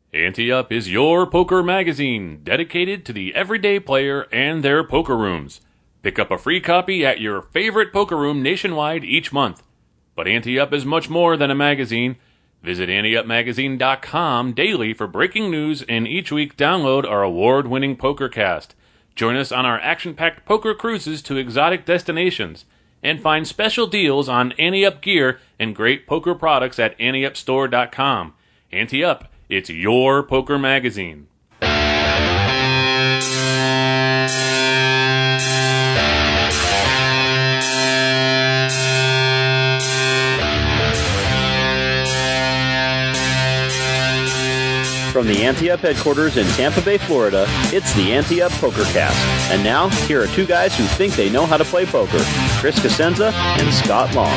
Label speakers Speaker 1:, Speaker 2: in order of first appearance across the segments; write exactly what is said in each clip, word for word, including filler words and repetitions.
Speaker 1: Ante Up is your poker magazine dedicated to the everyday player and their poker rooms. Pick up a free copy at your favorite poker room nationwide each month. But Ante Up is much more than a magazine. Visit ante up magazine dot com daily for breaking news, and each week download our award-winning PokerCast. Join us on our action-packed poker cruises to exotic destinations, and find special deals on Ante Up gear and great poker products at ante up store dot com. Ante Up, it's your poker magazine.
Speaker 2: From the Ante Up headquarters in Tampa Bay, Florida, it's the Ante Up PokerCast. And now, here are two guys who think they know how to play poker, Chris Cosenza and Scott Long.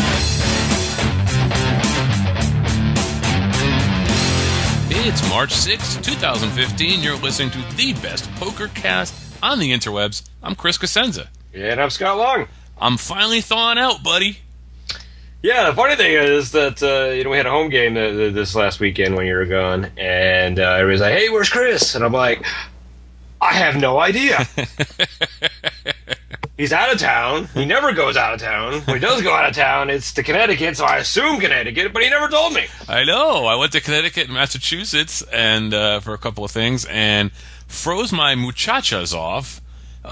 Speaker 3: It's March sixth, twenty fifteen. You're listening to the best PokerCast on the interwebs. I'm Chris Cosenza.
Speaker 4: And I'm Scott Long.
Speaker 3: I'm finally thawing out, buddy.
Speaker 4: Yeah, the funny thing is that, uh, you know, we had a home game uh, this last weekend when you were gone, and uh, everybody's like, hey, where's Chris? And I'm like, I have no idea. He's out of town. He never goes out of town. When he does go out of town, it's to Connecticut, so I assume Connecticut, but he never told me.
Speaker 3: I know. I went to Connecticut and Massachusetts and uh, for a couple of things and froze my muchachas off.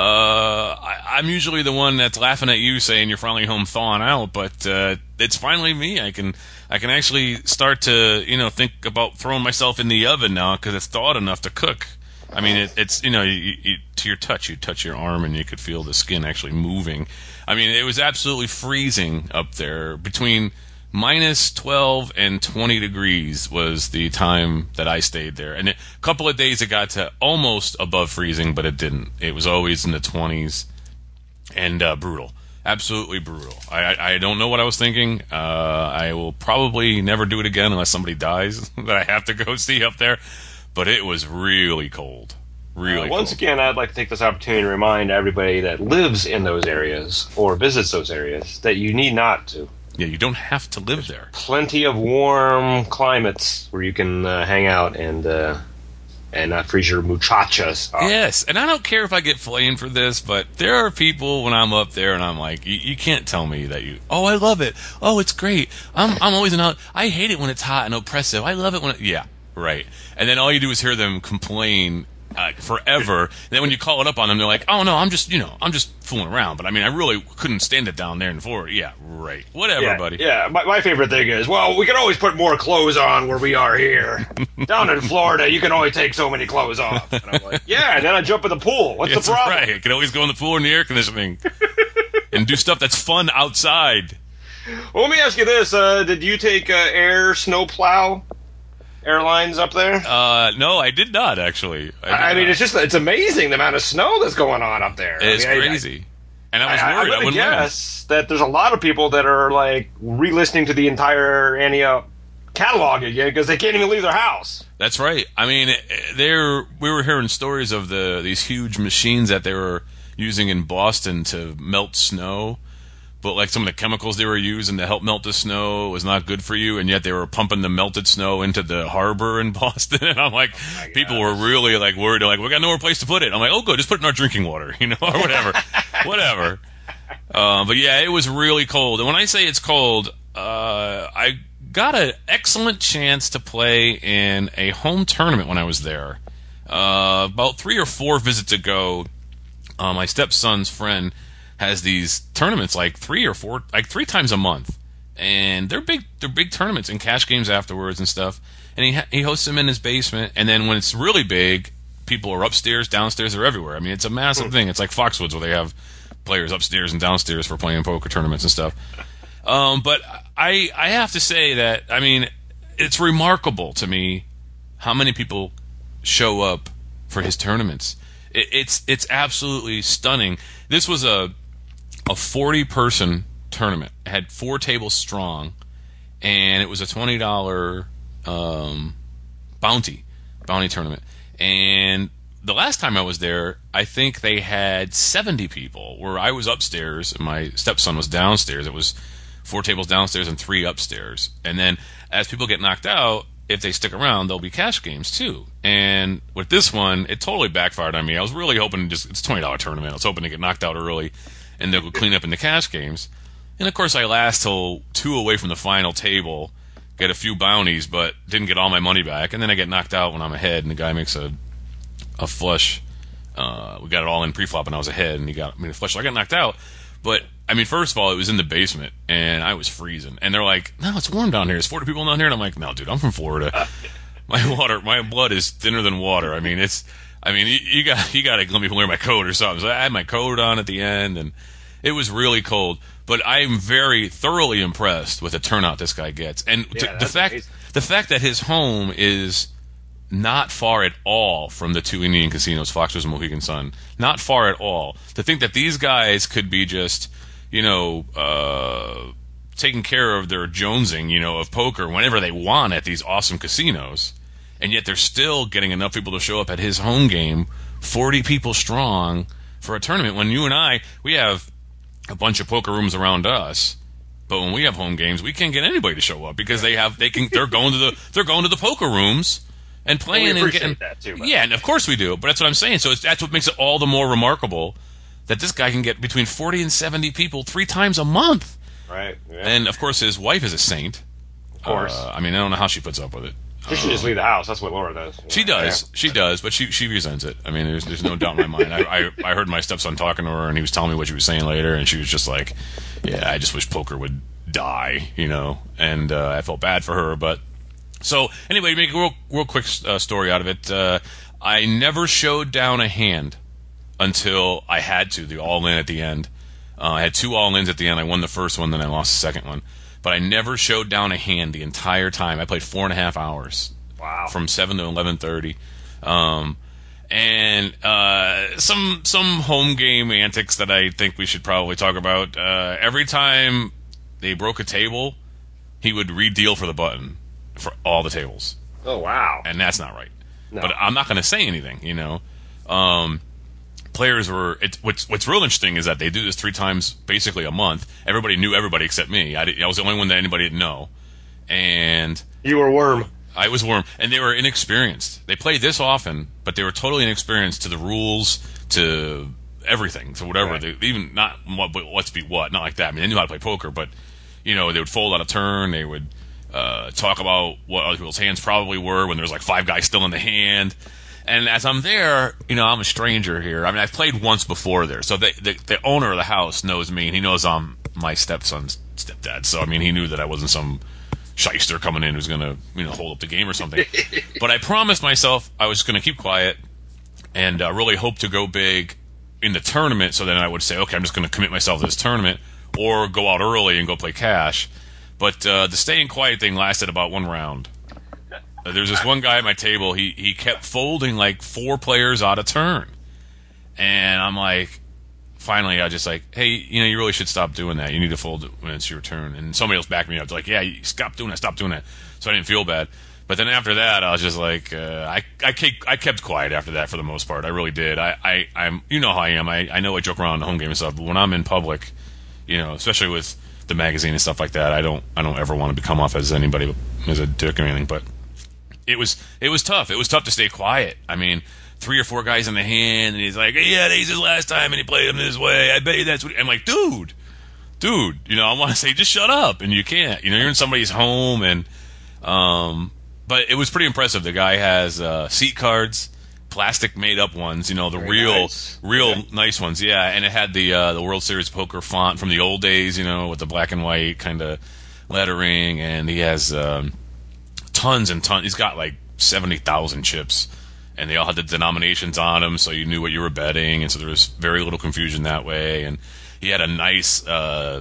Speaker 3: Uh, I, I'm usually the one that's laughing at you saying you're finally home thawing out, but uh, it's finally me. I can I can actually start to, you know, think about throwing myself in the oven now because it's thawed enough to cook. I mean, it, it's, you know, you, you, to your touch, you touch your arm and you could feel the skin actually moving. I mean, it was absolutely freezing up there. Between minus twelve and twenty degrees was the time that I stayed there. And a couple of days it got to almost above freezing, but it didn't. It was always in the twenties and uh, brutal. Absolutely brutal. I, I, I don't know what I was thinking. Uh, I will probably never do it again unless somebody dies that I have to go see up there. But it was really cold. Really
Speaker 4: uh, Once
Speaker 3: cold.
Speaker 4: again, I'd like to take this opportunity to remind everybody that lives in those areas or visits those areas that you need not to.
Speaker 3: Yeah, you don't have to live there.
Speaker 4: Plenty of warm climates where you can uh, hang out and uh, and not freeze your muchachas off.
Speaker 3: Yes, and I don't care if I get flamed for this, but there are people when I'm up there and I'm like, you, you can't tell me that you, oh, I love it. Oh, it's great. I'm I'm always in, I hate it when it's hot and oppressive. I love it when it, yeah, right. And then all you do is hear them complain Uh, forever. And then when you call it up on them, they're like, "Oh no, I'm just, you know, I'm just fooling around." But I mean, I really couldn't stand it down there in Florida. Yeah, right. Whatever,
Speaker 4: yeah,
Speaker 3: buddy.
Speaker 4: Yeah, my, my favorite thing is, well, we can always put more clothes on where we are here. Down in Florida, you can only take so many clothes off. And I'm like, yeah, and then I jump in the pool. What's
Speaker 3: That's
Speaker 4: the problem?
Speaker 3: right. You can always go in the pool and the air conditioning and do stuff that's fun outside.
Speaker 4: Well, let me ask you this: uh, did you take uh, Air Snowplow Airlines up there?
Speaker 3: Uh, no, I did not actually. I,
Speaker 4: I mean,
Speaker 3: not.
Speaker 4: it's just it's amazing the amount of snow that's going on up there.
Speaker 3: It's
Speaker 4: I mean,
Speaker 3: crazy.
Speaker 4: I,
Speaker 3: and I was
Speaker 4: I,
Speaker 3: worried. I,
Speaker 4: I, I
Speaker 3: wouldn't
Speaker 4: guess that there's a lot of people that are like re-listening to the entire Ante Up catalog again because they can't even leave their house.
Speaker 3: That's right. I mean, there we were hearing stories of the these huge machines that they were using in Boston to melt snow. But like some of the chemicals they were using to help melt the snow was not good for you, and yet they were pumping the melted snow into the harbor in Boston. And I'm like, oh people were really like worried. They're like, we got nowhere place to put it. I'm like, oh, good, just put it in our drinking water, you know, or whatever, whatever. Uh, but yeah, it was really cold. And when I say it's cold, uh, I got an excellent chance to play in a home tournament when I was there. Uh, about three or four visits ago, uh, my stepson's friend has these tournaments like three or four, like three times a month, and they're big. They're big tournaments and cash games afterwards and stuff. And he ha- he hosts them in his basement. And then when it's really big, people are upstairs, downstairs, they're everywhere. I mean, it's a massive thing. It's like Foxwoods where they have players upstairs and downstairs for playing poker tournaments and stuff. Um, but I I have to say that I mean it's remarkable to me how many people show up for his tournaments. It, it's it's absolutely stunning. This was a a forty-person tournament. It had four tables strong, and it was a twenty dollars um, bounty bounty tournament. And the last time I was there, I think they had seventy people, where I was upstairs and my stepson was downstairs. It was four tables downstairs and three upstairs. And then as people get knocked out, if they stick around, there'll be cash games too. And with this one, it totally backfired on me. I was really hoping to just, it's a twenty dollars tournament. I was hoping to get knocked out early and they'll go clean up in the cash games. And of course, I last till two away from the final table, get a few bounties, but didn't get all my money back. And then I get knocked out when I'm ahead, and the guy makes a a flush. Uh, we got it all in pre-flop, and I was ahead, and he got me the flush. So I got knocked out. But I mean, first of all, it was in the basement, and I was freezing. And they're like, "No, it's warm down here. There's forty people down here." And I'm like, "No, dude, I'm from Florida. My water, my blood is thinner than water. I mean, it's, I mean, you, you got, you got to let me wear my coat or something." So I had my coat on at the end, and it was really cold. But I'm very thoroughly impressed with the turnout this guy gets, and
Speaker 4: Yeah,
Speaker 3: the
Speaker 4: that's
Speaker 3: fact,
Speaker 4: amazing.
Speaker 3: the fact that his home is not far at all from the two Indian casinos, Foxwoods and Mohegan Sun. Not far at all. To think that these guys could be just, you know, uh, taking care of their jonesing, you know, of poker whenever they want at these awesome casinos, and yet they're still getting enough people to show up at his home game, forty people strong, for a tournament. When you and I, we have a bunch of poker rooms around us, but when we have home games, we can't get anybody to show up because they have they can they're going to the they're going to the poker rooms and playing
Speaker 4: And we
Speaker 3: and
Speaker 4: appreciate
Speaker 3: getting
Speaker 4: that too, but-
Speaker 3: yeah, and of course we do. But that's what I'm saying. So it's, that's what makes it all the more remarkable that this guy can get between forty and seventy people three times a month.
Speaker 4: Right. Yeah.
Speaker 3: And of course, his wife is a saint.
Speaker 4: Of course.
Speaker 3: Uh, I mean, I don't know how she puts up with it.
Speaker 4: She should just leave the house. That's what Laura does.
Speaker 3: She does. She does, but she she resents it. I mean, there's there's no doubt in my mind. I, I I heard my stepson talking to her, and he was telling me what she was saying later, and she was just like, "Yeah, I just wish poker would die," you know. And uh, I felt bad for her, but so anyway, to make a real real quick uh, story out of it, uh, I never showed down a hand until I had to, the all in at the end. Uh, I had two all ins at the end. I won the first one, then I lost the second one. But I never showed down a hand the entire time. I played four and a half hours.
Speaker 4: Wow.
Speaker 3: From seven to eleven thirty, um, and uh, some some home game antics that I think we should probably talk about. Uh, every time they broke a table, he would re-deal for the button for all the tables,
Speaker 4: Oh wow.
Speaker 3: and that's not right.
Speaker 4: No.
Speaker 3: But I'm not going to say anything. You know, um, players were. It, what's what's real interesting is that they do this three times, basically a month. Everybody knew everybody except me. I, did, I was the only one that anybody didn't know, and
Speaker 4: You were Worm.
Speaker 3: I was warm, and they were inexperienced. They played this often, but they were totally inexperienced to the rules, to everything, to whatever.
Speaker 4: Right.
Speaker 3: They, even not what, what's be what, not like that. I mean, they knew how to play poker, but you know, they would fold out a turn. They would uh, talk about what other people's hands probably were when there was like five guys still in the hand. And as I'm there, you know, I'm a stranger here. I mean, I've played once before there, so the, the the owner of the house knows me, and he knows I'm my stepson's stepdad. So I mean, he knew that I wasn't some shyster coming in who's going to, you know, hold up the game or something. But I promised myself I was going to keep quiet and uh, really hope to go big in the tournament, so then I would say, okay, I'm just going to commit myself to this tournament or go out early and go play cash. But uh, the staying quiet thing lasted about one round. Uh, there's this one guy at my table, he, he kept folding like four players out of turn. And I'm like, finally, I was just like, hey, you know, you really should stop doing that. You need to fold it when it's your turn. And somebody else backed me up. Like, yeah, you stop doing that, stop doing that. So I didn't feel bad. But then after that, I was just like, uh, I I kept, I kept quiet after that for the most part. I really did. I, I I'm you know how I am. I, I know I joke around in the home game and stuff, but when I'm in public, you know, especially with the magazine and stuff like that, I don't I don't ever want to come off as anybody as a dick or anything. But it was it was tough. It was tough to stay quiet. I mean, three or four guys in the hand, and he's like, hey, yeah, he's his last time, and he played him this way. I bet you that's what he... I'm like, dude, dude, you know, I want to say, just shut up, and you can't. You know, you're in somebody's home, and, um, but it was pretty impressive. The guy has uh, seat cards, plastic made-up ones, you know, the
Speaker 4: Very
Speaker 3: real,
Speaker 4: nice.
Speaker 3: real
Speaker 4: Yeah.
Speaker 3: nice ones, yeah, and it had the uh, the World Series poker font from the old days, you know, with the black and white kind of lettering, and he has um, tons and tons. He's got like seventy thousand chips. And they all had the denominations on them, so you knew what you were betting, and so there was very little confusion that way. And he had a nice uh,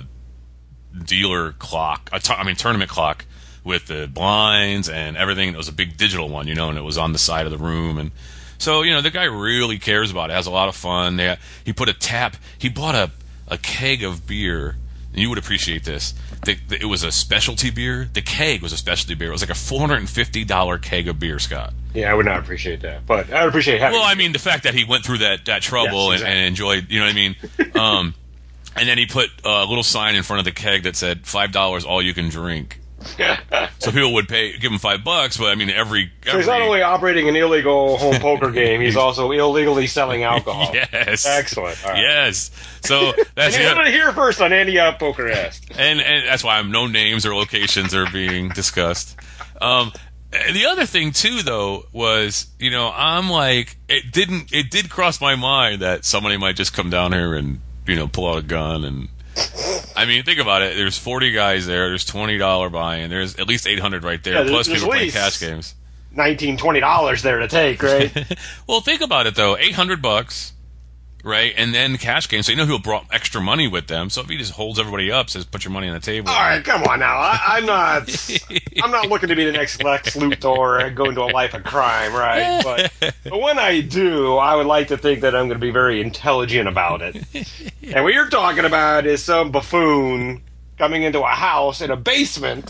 Speaker 3: dealer clock, a t- I mean tournament clock with the blinds and everything. It was a big digital one, you know, and it was on the side of the room. And so, you know, the guy really cares about it, has a lot of fun. They, he put a tap, he bought a, a keg of beer, and you would appreciate this. The, the, it was a specialty beer. The keg was a specialty beer. It was like a four hundred fifty dollars keg of beer, Scott.
Speaker 4: Yeah, I would not appreciate that, but I would appreciate having.
Speaker 3: Well, I mean, the fact that he went through that, that trouble
Speaker 4: Yes,
Speaker 3: and,
Speaker 4: exactly.
Speaker 3: and enjoyed, you know what I mean? Um, and then he put a little sign in front of the keg that said, five dollars all you can drink. So people would pay, give him five bucks, but I mean, every, every
Speaker 4: So he's not only operating an illegal home poker game, he's also illegally selling alcohol.
Speaker 3: Yes.
Speaker 4: Excellent. All right.
Speaker 3: Yes. So that's
Speaker 4: And you
Speaker 3: the,
Speaker 4: heard it here first on Andy Up Pokercast.
Speaker 3: and and that's why no names or locations are being discussed. Um, the other thing too, though, was you know I'm like it didn't it did cross my mind that somebody might just come down here and you know pull out a gun and. I mean, think about it. There's forty guys there. There's twenty dollars buy-in. There's at least eight hundred right there.
Speaker 4: Yeah,
Speaker 3: plus
Speaker 4: there's
Speaker 3: people playing
Speaker 4: least
Speaker 3: cash games.
Speaker 4: nineteen, twenty dollars there to take, right?
Speaker 3: Well, think about it though. Eight hundred bucks, right? And then cash games. So you know who brought extra money with them. So if he just holds everybody up, says put your money on the table.
Speaker 4: All right, come on now. I, I'm not. I'm not looking to be the next Lex Luthor and go into a life of crime, right? But, but when I do, I would like to think that I'm going to be very intelligent about it. And what you're talking about is some buffoon coming into a house in a basement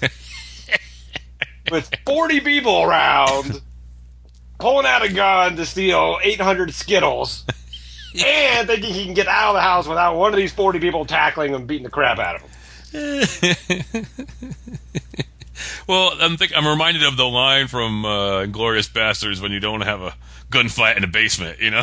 Speaker 4: with forty people around, pulling out a gun to steal eight hundred Skittles. And thinking he can get out of the house without one of these forty people tackling him and beating the crap out of him.
Speaker 3: Well, I'm think I'm reminded of the line from uh, Inglourious Bastards when you don't have a gunfight in the basement, you know.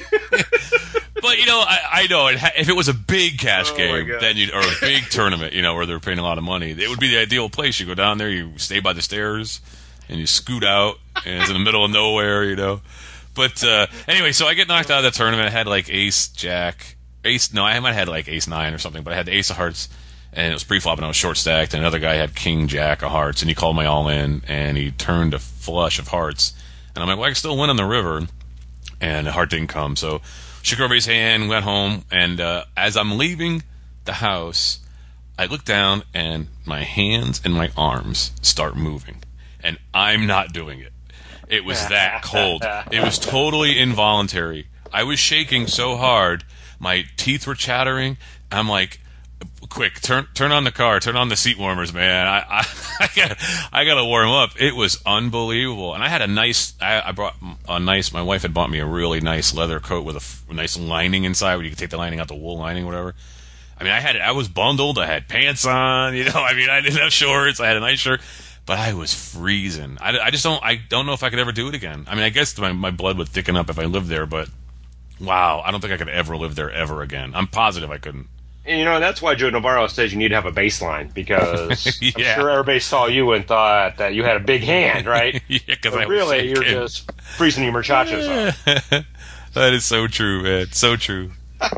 Speaker 3: But you know, I, I know it ha- if it was a big cash
Speaker 4: Oh, my
Speaker 3: game,
Speaker 4: God.
Speaker 3: then you or a big tournament, you know, where they're paying a lot of money, it would be the ideal place. You go down there, you stay by the stairs, and you scoot out, and it's in the middle of nowhere, you know. But uh, anyway, so I get knocked out of the tournament. I had like ace, jack, ace. No, I might have had like ace nine or something. But I had the ace of hearts, and it was pre-flop, and I was short stacked. And another guy had king, jack of hearts, and he called my all in, and he turned a flush of hearts. And I'm like, well, I can still win on the river, and the heart didn't come. So shook everybody's hand, went home, and uh, as I'm leaving the house, I look down, and my hands and my arms start moving, and I'm not doing it. It was that cold. It was totally involuntary. I was shaking so hard, my teeth were chattering. I'm like, quick, turn turn on the car, turn on the seat warmers, man. I I, I got I got to warm up. It was unbelievable. And I had a nice, I, I brought a nice. My wife had bought me a really nice leather coat with a f- nice lining inside, where you could take the lining out, the wool lining, whatever. I mean, I had I was bundled. I had pants on. You know, I mean, I didn't have shorts. I had a nice shirt. But I was freezing. I, I just don't. I don't know if I could ever do it again. I mean, I guess my my blood would thicken up if I lived there. But wow, I don't think I could ever live there ever again. I'm positive I couldn't.
Speaker 4: And you know, that's why Joe Navarro says you need to have a baseline, because
Speaker 3: Yeah.
Speaker 4: I'm sure everybody saw you and thought that you had a big hand, right?
Speaker 3: Yeah, because
Speaker 4: But
Speaker 3: I was
Speaker 4: really, you're
Speaker 3: shaking.
Speaker 4: just freezing your muchachos off.
Speaker 3: That is so true, man. So true.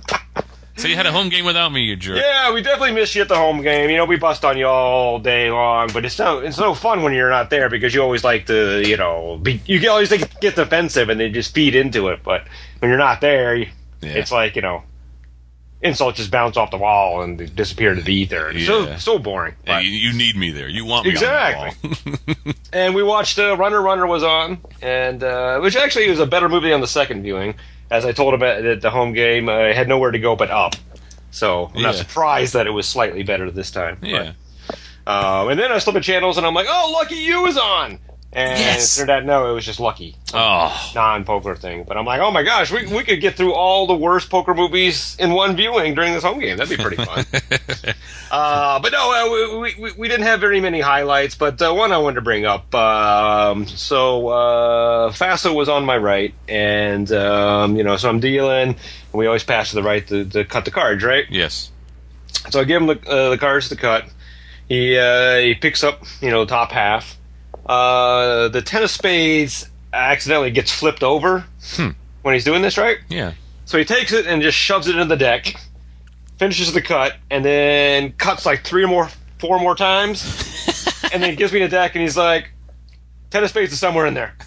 Speaker 3: So you had a home game without me, you jerk.
Speaker 4: Yeah, we definitely miss you at the home game. You know, we bust on you all day long, but it's no it's no fun when you're not there, because you always like to, you know, be, you can always like, get defensive and then just feed into it. But when you're not there, you,
Speaker 3: Yeah.
Speaker 4: it's like, you know, insults just bounce off the wall and they disappear into the ether. It's so
Speaker 3: Yeah.
Speaker 4: so boring.
Speaker 3: Yeah,
Speaker 4: But-
Speaker 3: you, you need me there. You want me
Speaker 4: Exactly.
Speaker 3: on that wall.
Speaker 4: And we watched uh, Runner Runner was on, and uh, which actually was a better movie on the second viewing. As I told him at, at the home game, I had nowhere to go but up. So I'm not
Speaker 3: Yeah.
Speaker 4: surprised that it was slightly better this time.
Speaker 3: Yeah.
Speaker 4: But, um, and then I was flipping channels, and I'm like, oh, Lucky You is on! And
Speaker 3: Yes.
Speaker 4: it turned out, no, it was just Lucky.
Speaker 3: Oh.
Speaker 4: Non-poker thing. But I'm like, oh my gosh, we, we could get through all the worst poker movies in one viewing during this home game. That'd be pretty fun. uh, but no, uh, we, we, we didn't have very many highlights, but uh, one I wanted to bring up. Um, so uh, Faso was on my right, and, um, you know, so I'm dealing, and we always pass to the right to, to cut the cards, right?
Speaker 3: Yes.
Speaker 4: So I give him the, uh, the cards to cut. He, uh, he picks up, you know, the top half. Uh, the ten of spades accidentally gets flipped over
Speaker 3: Hmm.
Speaker 4: when he's doing this, right?
Speaker 3: Yeah.
Speaker 4: So he takes it and just shoves it in the deck, finishes the cut, and then cuts like three or more, four more times, and then gives me the deck, and he's like, ten of spades is somewhere in there.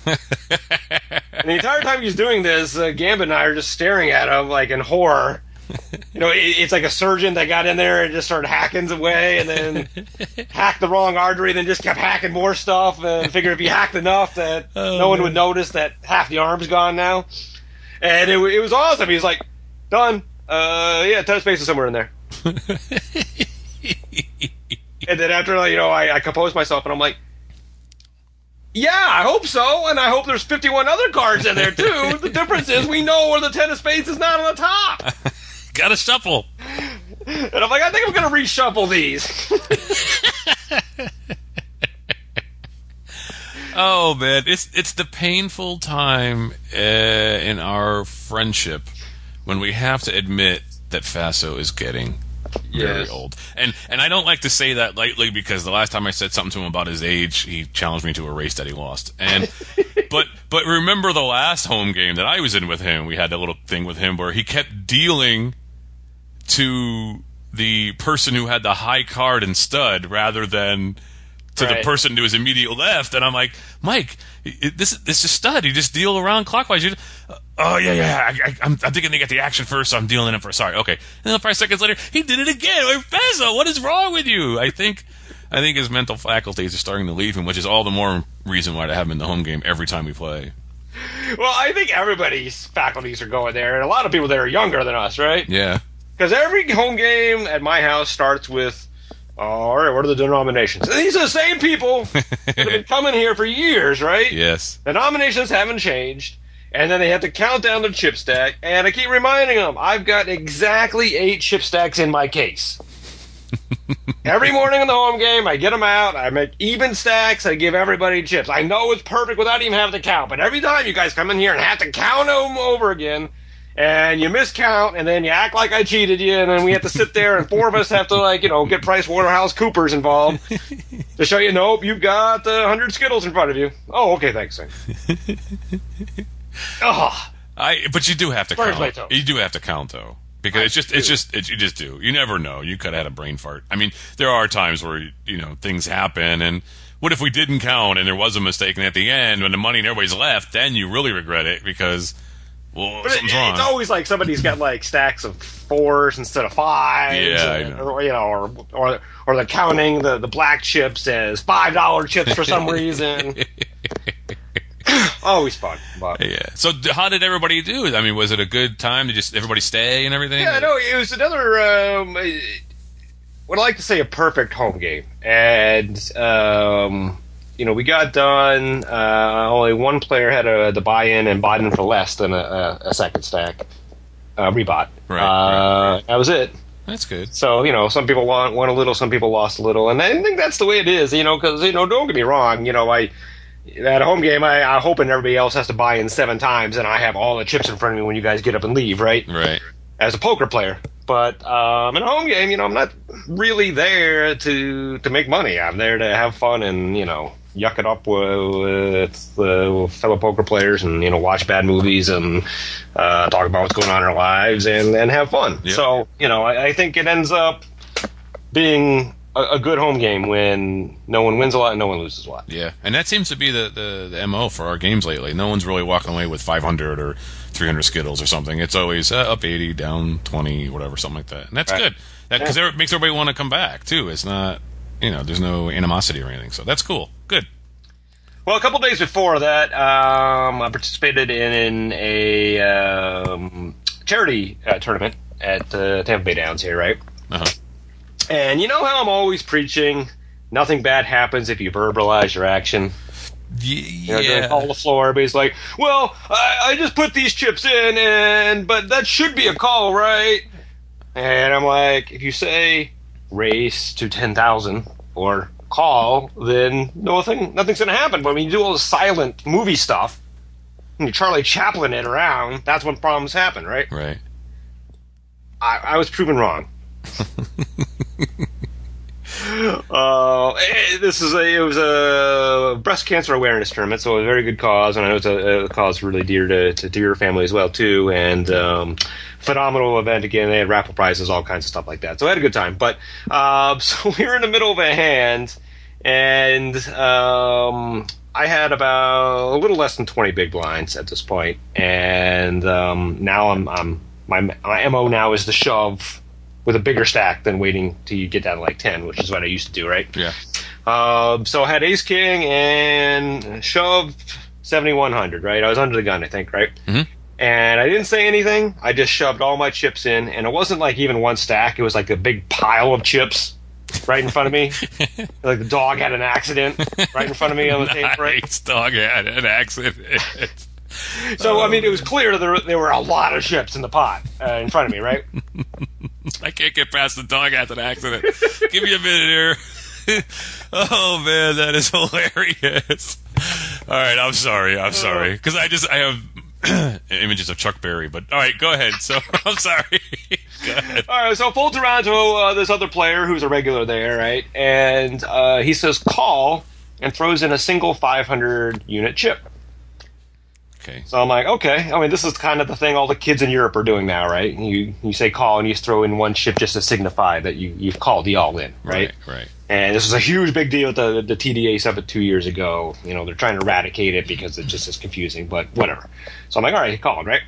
Speaker 4: And the entire time he's doing this, uh, Gambit and I are just staring at him like in horror. You know, it, it's like a surgeon that got in there and just started hacking away, and then hacked the wrong artery, then just kept hacking more stuff, and figured if he hacked enough that
Speaker 3: Oh,
Speaker 4: no one
Speaker 3: man.
Speaker 4: would notice that half the arm's gone now. And it, it was awesome. He was like, done. Uh, yeah, ten space is somewhere in there. And then after, you know, I, I composed myself, and I'm like, yeah, I hope so, and I hope there's fifty-one other cards in there, too. The difference is we know where the ten of spades is not on the top.
Speaker 3: Gotta shuffle.
Speaker 4: And I'm like, I think I'm going to reshuffle these.
Speaker 3: Oh man, it's it's the painful time uh, in our friendship when we have to admit that Faso is getting very
Speaker 4: Yes.
Speaker 3: old. And and I don't like to say that lightly because the last time I said something to him about his age, he challenged me to a race that he lost. And but but remember the last home game that I was in with him, we had that little thing with him where he kept dealing to the person who had the high card and stud rather than to
Speaker 4: Right.
Speaker 3: the person to his immediate left, and I'm like, Mike, it, this this is stud. You just deal around clockwise. You, uh, oh yeah, yeah. I, I, I'm, I'm thinking they get the action first, so I'm dealing it first. Sorry, okay. And then five seconds later, he did it again. Like, Faso, what is wrong with you? I think, I think his mental faculties are starting to leave him, which is all the more reason why to have him in the home game every time we play.
Speaker 4: Well, I think everybody's faculties are going there, and a lot of people that are younger than us, right?
Speaker 3: Yeah,
Speaker 4: Because every home game at my house starts with, all right, what are the denominations? And these are the same people that have been coming here for years, right?
Speaker 3: yes.
Speaker 4: The nominations haven't changed, and then they have to count down the chip stack, and I keep reminding them, I've got exactly eight chip stacks in my case. Every morning in the home game, I get them out, I make even stacks, I give everybody chips. I know it's perfect without even having to count, but every time you guys come in here and have to count them over again, and you miscount, and then you act like I cheated you, and then we have to sit there, and four of us have to, like, you know, get Price Waterhouse Coopers involved to show you, nope, you've got uh, one hundred Skittles in front of you. Oh, okay, thanks. Oh,
Speaker 3: I, but you do have to
Speaker 4: First
Speaker 3: count.
Speaker 4: play, though.
Speaker 3: You do have to count though, because it's just, it's just, it's, you just do. You never know. You could have had a brain fart. I mean, there are times where you know things happen, and what if we didn't count and there was a mistake, and at the end, when the money and everybody's left, then you really regret it because, well,
Speaker 4: but it,
Speaker 3: something's wrong.
Speaker 4: it's always like somebody's got like stacks of fours instead of fives.
Speaker 3: Yeah, I
Speaker 4: and-
Speaker 3: know.
Speaker 4: Or, you know, or or or they're counting the, the black chips as five dollar chips for some reason. Always fun. But.
Speaker 3: Yeah. So d- how did everybody do? I mean, was it a good time to just everybody stay and everything?
Speaker 4: Yeah, no, it was another, um, what I like to say, a perfect home game. And, um, you know, we got done, uh, only one player had a, the buy-in and bought in for less than a, a, a second stack, uh, rebought.
Speaker 3: Right,
Speaker 4: Uh,
Speaker 3: right,
Speaker 4: That was it.
Speaker 3: That's good.
Speaker 4: So, you know, some people won, won a little, some people lost a little. And I think that's the way it is, you know, because, you know, don't get me wrong, you know, I... At a home game, I, I'm hoping everybody else has to buy in seven times, and I have all the chips in front of me when you guys get up and leave, right?
Speaker 3: Right.
Speaker 4: As a poker player. But um, in a home game, you know, I'm not really there to to make money. I'm there to have fun and, you know, yuck it up with, with uh, fellow poker players and, you know, watch bad movies and uh, talk about what's going on in our lives and, and have fun.
Speaker 3: Yep.
Speaker 4: So, you know, I, I think it ends up being a, a good home game when no one wins a lot and no one loses a lot.
Speaker 3: Yeah, and that seems to be the, the, the M O for our games lately. No one's really walking away with five hundred or three hundred Skittles or something. It's always uh, up eighty, down twenty, whatever, something like that. And that's
Speaker 4: Right.
Speaker 3: good. Because it makes everybody want to come back, too. It's not, you know, there's no animosity or anything. So that's cool. Good.
Speaker 4: Well, a couple days before that, um, I participated in a um, charity uh, tournament at uh, Tampa Bay Downs here, right?
Speaker 3: Uh-huh.
Speaker 4: And you know how I'm always preaching, nothing bad happens if you verbalize your action. You know, during Call the Floor, everybody's like, well, I, I just put these chips in, and but that should be a call, right? And I'm like, if you say race to ten thousand or call, then nothing, nothing's going to happen. But when you do all the silent movie stuff, and you Charlie Chaplin it around, that's when problems happen, right?
Speaker 3: Right.
Speaker 4: I, I was proven wrong. Uh, eh, this is a it was a breast cancer awareness tournament, so a very good cause, and I know it's a, a cause really dear to, to, to your family as well too. And um, phenomenal event again. They had raffle prizes, all kinds of stuff like that. So I had a good time. But uh, so we were in the middle of a hand, and um, I had about a little less than twenty big blinds at this point, and um, now I'm, I'm my my M O now is to shove with a bigger stack than waiting till you get down to like ten, which is what I used to do, right?
Speaker 3: Yeah.
Speaker 4: Um, so I had ace king and shoved seventy-one hundred, right? I was under the gun, I think, right?
Speaker 3: Mhm.
Speaker 4: And I didn't say anything. I just shoved all my chips in, and it wasn't like even one stack. It was like a big pile of chips right in front of me. Like the dog had an accident right in front of me on the table, right?
Speaker 3: Nice dog had an accident.
Speaker 4: So, I mean, it was clear there, there were a lot of chips in the pot uh, in front of me, right?
Speaker 3: I can't get past the dog had an accident. Give me a minute here. Oh man, that is hilarious. All right, I'm sorry. I'm sorry. Because I just, I have images of Chuck Berry, but all right, go ahead. So, I'm sorry. Go ahead.
Speaker 4: All right, so full Toronto, uh, this other player who's a regular there, right? And uh, he says call and throws in a single five hundred unit chip.
Speaker 3: Okay.
Speaker 4: So I'm like, okay. I mean, this is kind of the thing all the kids in Europe are doing now, right? You you say call and you just throw in one chip just to signify that you, you've called the all-in, right?
Speaker 3: Right, right.
Speaker 4: And this was a huge big deal at the, the T D A summit two years ago. You know, they're trying to eradicate it because it just is confusing, but whatever. So I'm like, all right, he called, right?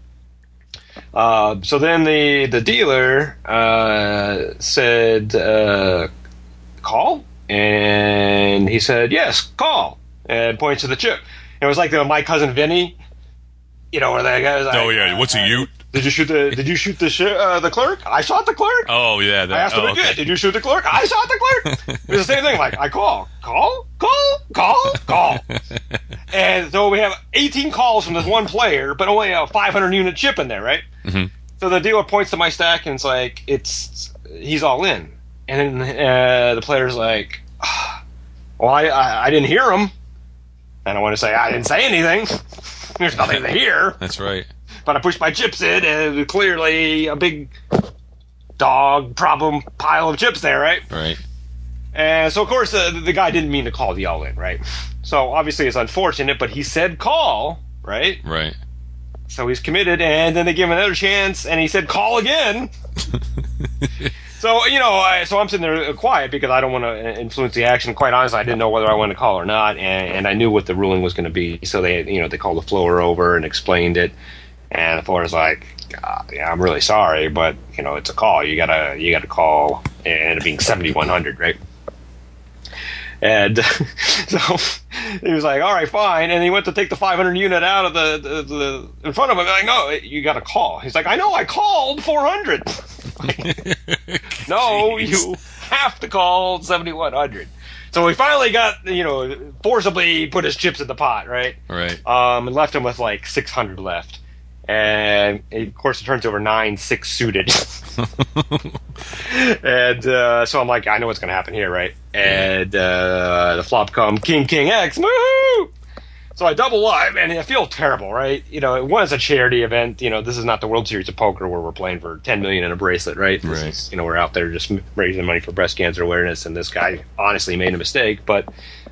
Speaker 4: Uh, so then the, the dealer uh, said, uh, call? And he said, yes, call. And points to the chip. It was like the My Cousin Vinny, you know, where that guy was like,
Speaker 3: Oh, yeah, what's a Ute?
Speaker 4: Did you shoot the Did you shoot the sh- uh, the clerk? I shot the clerk.
Speaker 3: Oh, yeah. That,
Speaker 4: I asked him
Speaker 3: oh,
Speaker 4: again.
Speaker 3: okay.
Speaker 4: Did you shoot the clerk? I shot the clerk. It was the same thing. Like I call, call, call, call, call, and so we have eighteen calls from this one player, but only a five hundred unit chip in there, right?
Speaker 3: Mm-hmm.
Speaker 4: So the dealer points to my stack and it's like, it's he's all in, and then uh, the player's like, ah, well, I, I I didn't hear him. And I want to say, I didn't say anything. There's nothing to hear.
Speaker 3: That's right.
Speaker 4: But I pushed my chips in, and it was clearly a big dog problem pile of chips there, right?
Speaker 3: Right.
Speaker 4: And so, of course, uh, the guy didn't mean to call the all-in, right? So, obviously, it's unfortunate, but he said call, right?
Speaker 3: Right.
Speaker 4: So he's committed, and then they give him another chance, and he said call again. So, you know, I, so I'm sitting there quiet because I don't want to influence the action. Quite honestly, I didn't know whether I wanted to call or not, and, and I knew what the ruling was going to be. So they, you know, they called the floor over and explained it, and the floor was like, God, "Yeah, I'm really sorry, but you know, it's a call. You gotta, you gotta call." And it ended up being seventy-one hundred, right? And so he was like, "All right, fine." And he went to take the five hundred unit out of the, the, the in front of him. Like, "No, you got to call." He's like, "I know, I called four hundred." No,
Speaker 3: Jeez.
Speaker 4: you have to call seventy-one hundred. So we finally got, you know, forcibly put his chips in the pot, right?
Speaker 3: Right.
Speaker 4: Um, and left him with like six hundred left. And of course, it turns over nine, six suited. And uh, so I'm like, I know what's going to happen here, right? And uh, the flop come King, King X, woohoo! So I double up, and I feel terrible, right? You know, it was a charity event. You know, this is not the World Series of Poker where we're playing for ten million in a bracelet, right? This
Speaker 3: Right.
Speaker 4: is, you know, we're out there just raising money for breast cancer awareness, and this guy honestly made a mistake, but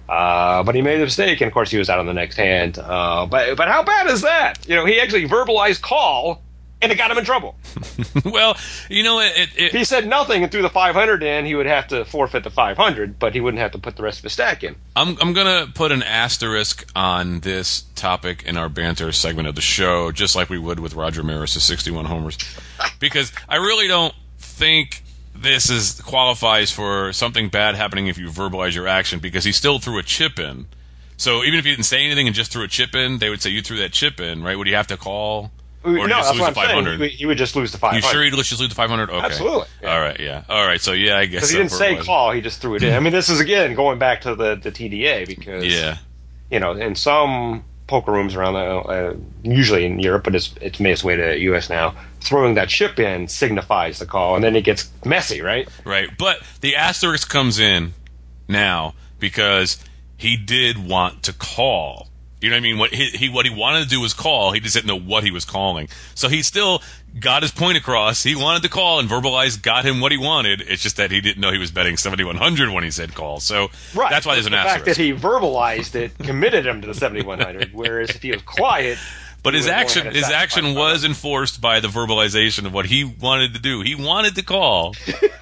Speaker 4: uh, but he made a mistake, and of course he was out on the next hand. Uh, but but how bad is that? You know, he actually verbalized call, and it got him in trouble.
Speaker 3: Well, you know, it, it,
Speaker 4: If he said nothing and threw the five hundred in, he would have to forfeit the five hundred, but he wouldn't have to put the rest of his stack in.
Speaker 3: I'm I'm gonna put an asterisk on this topic in our banter segment of the show, just like we would with Roger Maris' sixty-one homers, because I really don't think this is qualifies for something bad happening if you verbalize your action, because he still threw a chip in. So even if he didn't say anything and just threw a chip in, they would say you threw that chip in, right? Would he have to call? Or
Speaker 4: no,
Speaker 3: just
Speaker 4: that's
Speaker 3: lose
Speaker 4: what
Speaker 3: the
Speaker 4: I'm saying.
Speaker 3: five hundred?
Speaker 4: He, he would just lose the five
Speaker 3: You
Speaker 4: hundred.
Speaker 3: sure he'd just lose the five hundred? Okay.
Speaker 4: Absolutely. Yeah.
Speaker 3: All right, yeah. All right, so yeah, I guess
Speaker 4: Because he
Speaker 3: that's
Speaker 4: didn't
Speaker 3: where
Speaker 4: say
Speaker 3: it was.
Speaker 4: call, he just threw it in. I mean, this is, again, going back to the, the T D A, because,
Speaker 3: Yeah.
Speaker 4: you know, in some poker rooms around, the, uh, usually in Europe, but it's, it's made its way to U S now, throwing that chip in signifies the call, and then it gets messy, right?
Speaker 3: Right, but the asterisk comes in now because he did want to call. You know what I mean? What he, he what he wanted to do was call. He just didn't know what he was calling. So he still got his point across. He wanted to call, and verbalized got him what he wanted. It's just that he didn't know he was betting seventy-one hundred when he said call. So
Speaker 4: Right.
Speaker 3: that's why there's an
Speaker 4: the
Speaker 3: asterisk.
Speaker 4: fact that he verbalized it committed him to the seventy-one hundred, whereas if he was quiet...
Speaker 3: But
Speaker 4: he
Speaker 3: his
Speaker 4: would have
Speaker 3: action
Speaker 4: only had
Speaker 3: his
Speaker 4: a sacrifice
Speaker 3: action
Speaker 4: of
Speaker 3: was enforced by the verbalization of what he wanted to do. He wanted to call.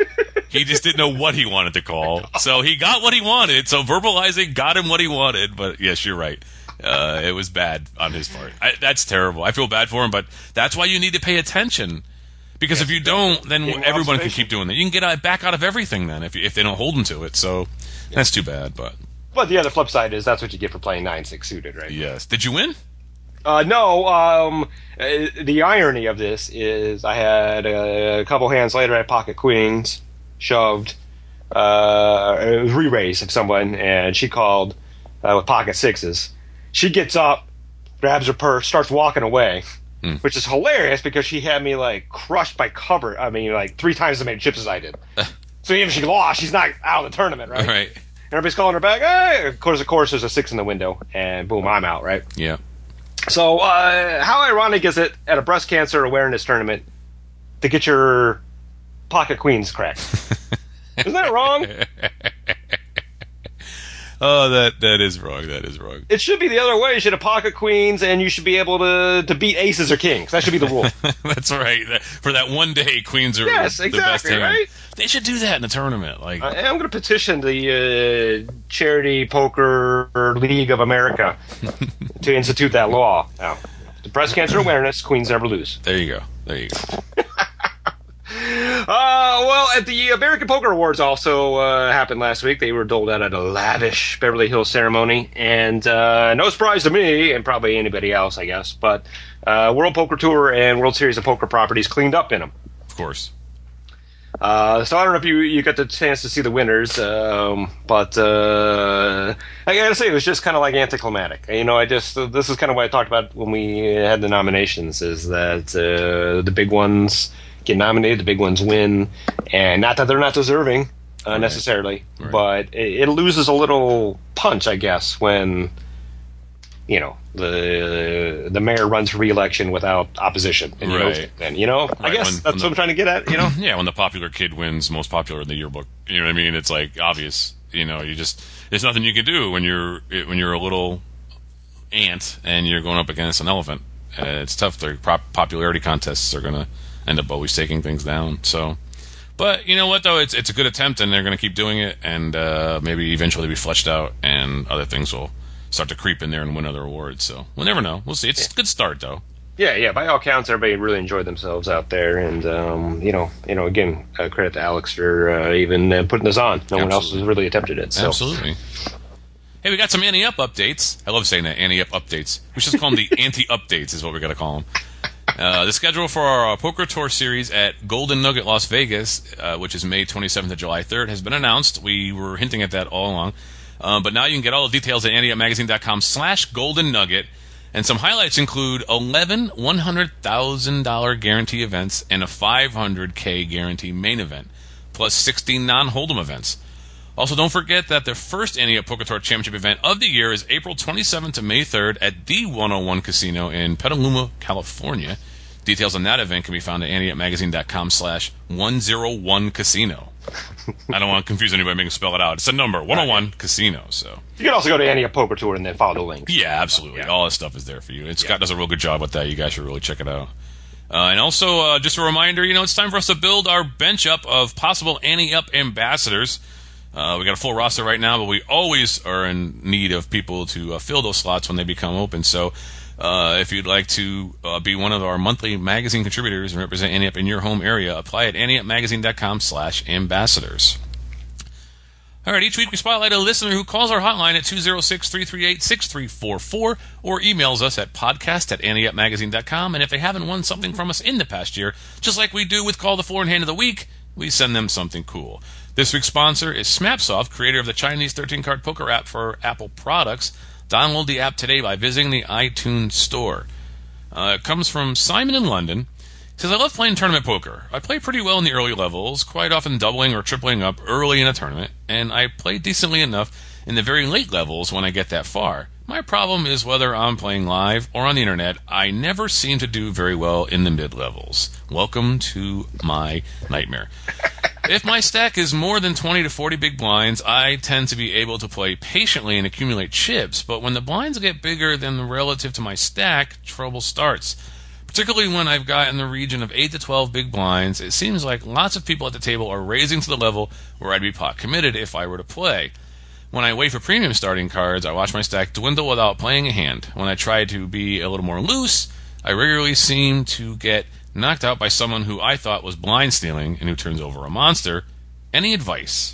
Speaker 3: He just didn't know what he wanted to call. So he got what he wanted. So verbalizing got him what he wanted. But yes, you're right. Uh, it was bad on his part. I, that's terrible. I feel bad for him, but that's why you need to pay attention. Because if you don't, then
Speaker 4: Game
Speaker 3: everyone can
Speaker 4: observation.
Speaker 3: keep doing that. You can get out, back out of everything then if, you- if they don't hold him to it. So that's too bad. But
Speaker 4: But the other flip side is that's what you get for playing nine six suited, right?
Speaker 3: yes. Did you win?
Speaker 4: Uh, no, um, uh, the irony of this is I had uh, a couple hands later, I had pocket queens, shoved, uh, it was re-raise of someone, and she called uh, with pocket sixes. She gets up, grabs her purse, starts walking away,
Speaker 3: Mm.
Speaker 4: which is hilarious because she had me, like, crushed by cover. I mean, like, three times as many chips as I did. So even if she lost, she's not out of the tournament, right?
Speaker 3: Right.
Speaker 4: everybody's calling her back. Hey, of course, of course, there's a six in the window, and boom, I'm out, right?
Speaker 3: Yeah.
Speaker 4: So, uh, how ironic is it at a breast cancer awareness tournament to get your pocket queens cracked? Isn't that wrong?
Speaker 3: Oh, that that is wrong. That is wrong.
Speaker 4: It should be the other way. You should have pocket queens, and you should be able to, to beat aces or kings. That should be the rule.
Speaker 3: That's right. That, for that one day, queens are
Speaker 4: yes,
Speaker 3: the
Speaker 4: exactly,
Speaker 3: best hand.
Speaker 4: right?
Speaker 3: They should do that in the tournament. Like,
Speaker 4: I, I'm going to petition the uh, Charity Poker League of America to institute that law. Now, the breast cancer awareness, queens never lose.
Speaker 3: There you go. There you go.
Speaker 4: Uh, well, at the American Poker Awards also uh, happened last week. They were doled out at a lavish Beverly Hills ceremony, and uh, no surprise to me, and probably anybody else, I guess, but uh, World Poker Tour and World Series of Poker properties cleaned up in them.
Speaker 3: Of course.
Speaker 4: Uh, so I don't know if you, you got the chance to see the winners, um, but uh, I gotta say, it was just kind of like anticlimactic. You know, I just, uh, this is kind of what I talked about when we had the nominations, is that uh, the big ones get nominated, the big ones win, and not that they're not deserving uh, right. necessarily, right. but it, it loses a little punch, I guess, when, you know, the the mayor runs for re-election without opposition. And,
Speaker 3: right.
Speaker 4: You know, and, you know,
Speaker 3: right.
Speaker 4: I guess
Speaker 3: when,
Speaker 4: that's
Speaker 3: when
Speaker 4: what
Speaker 3: the,
Speaker 4: I'm trying to get at, you know?
Speaker 3: Yeah, when the popular kid wins most popular in the yearbook. You know what I mean? It's like obvious. You know, you just, there's nothing you can do when you're when you're a little ant and you're going up against an elephant. Uh, it's tough. Their prop- popularity contests are going to end up always taking things down. So, but you know what though, it's it's a good attempt, and they're going to keep doing it, and uh, maybe eventually be fleshed out, and other things will start to creep in there and win other awards. So we'll never know. We'll see. It's a good start though.
Speaker 4: Yeah, yeah. By all accounts, everybody really enjoyed themselves out there, and um, you know, you know, again, uh, credit to Alex for uh, even uh, putting this on. No
Speaker 3: Absolutely.
Speaker 4: one else has really attempted it. So.
Speaker 3: Absolutely. Hey, we got some Ante Up updates. I love saying that, Ante Up updates. We should just call them the Ante Updates is what we got to call them. Uh, the schedule for our uh, Poker Tour series at Golden Nugget Las Vegas, uh, which is May twenty-seventh to July third, has been announced. We were hinting at that all along. Uh, but now you can get all the details at anteupmagazine.com slash golden nugget. And some highlights include eleven one hundred thousand dollars guarantee events and a five hundred thousand dollars guarantee main event, plus sixteen non-hold'em events. Also, don't forget that the first Ante Up Poker Tour Championship event of the year is April twenty-seventh to May third at the one oh one Casino in Petaluma, California. Details on that event can be found at anteupmagazine.com slash 101 Casino. I don't want to confuse anybody making spell it out. It's a number, one oh one Casino. So
Speaker 4: you can also go to Ante Up Poker Tour and then follow the links.
Speaker 3: Yeah, absolutely.
Speaker 4: Yeah.
Speaker 3: All this stuff is there for you. And Scott
Speaker 4: yeah.
Speaker 3: does a real good job with that. You guys should really check it out. Uh, and also, uh, just a reminder, you know, it's time for us to build our bench up of possible Ante Up ambassadors. Uh, we got a full roster right now, but we always are in need of people to uh, fill those slots when they become open. So uh, if you'd like to uh, be one of our monthly magazine contributors and represent Ante Up in your home area, apply at anteupmagazine.com slash ambassadors. All right, each week we spotlight a listener who calls our hotline at two oh six, three three eight, six three four four or emails us at podcast at anteupmagazine dot com. And if they haven't won something from us in the past year, just like we do with Call the Floor and Hand of the Week, we send them something cool. This week's sponsor is Smapsoft, creator of the Chinese thirteen-card poker app for Apple products. Download the app today by visiting the iTunes Store. Uh, it comes from Simon in London. He says, I love playing tournament poker. I play pretty well in the early levels, quite often doubling or tripling up early in a tournament, and I play decently enough in the very late levels when I get that far. My problem is whether I'm playing live or on the internet, I never seem to do very well in the mid-levels. Welcome to my nightmare. If my stack is more than twenty to forty big blinds, I tend to be able to play patiently and accumulate chips, but when the blinds get bigger than the relative to my stack, trouble starts. Particularly when I've got in the region of eight to twelve big blinds, it seems like lots of people at the table are raising to the level where I'd be pot committed if I were to play. When I wait for premium starting cards, I watch my stack dwindle without playing a hand. When I try to be a little more loose, I regularly seem to get knocked out by someone who I thought was blind stealing and who turns over a monster. Any advice?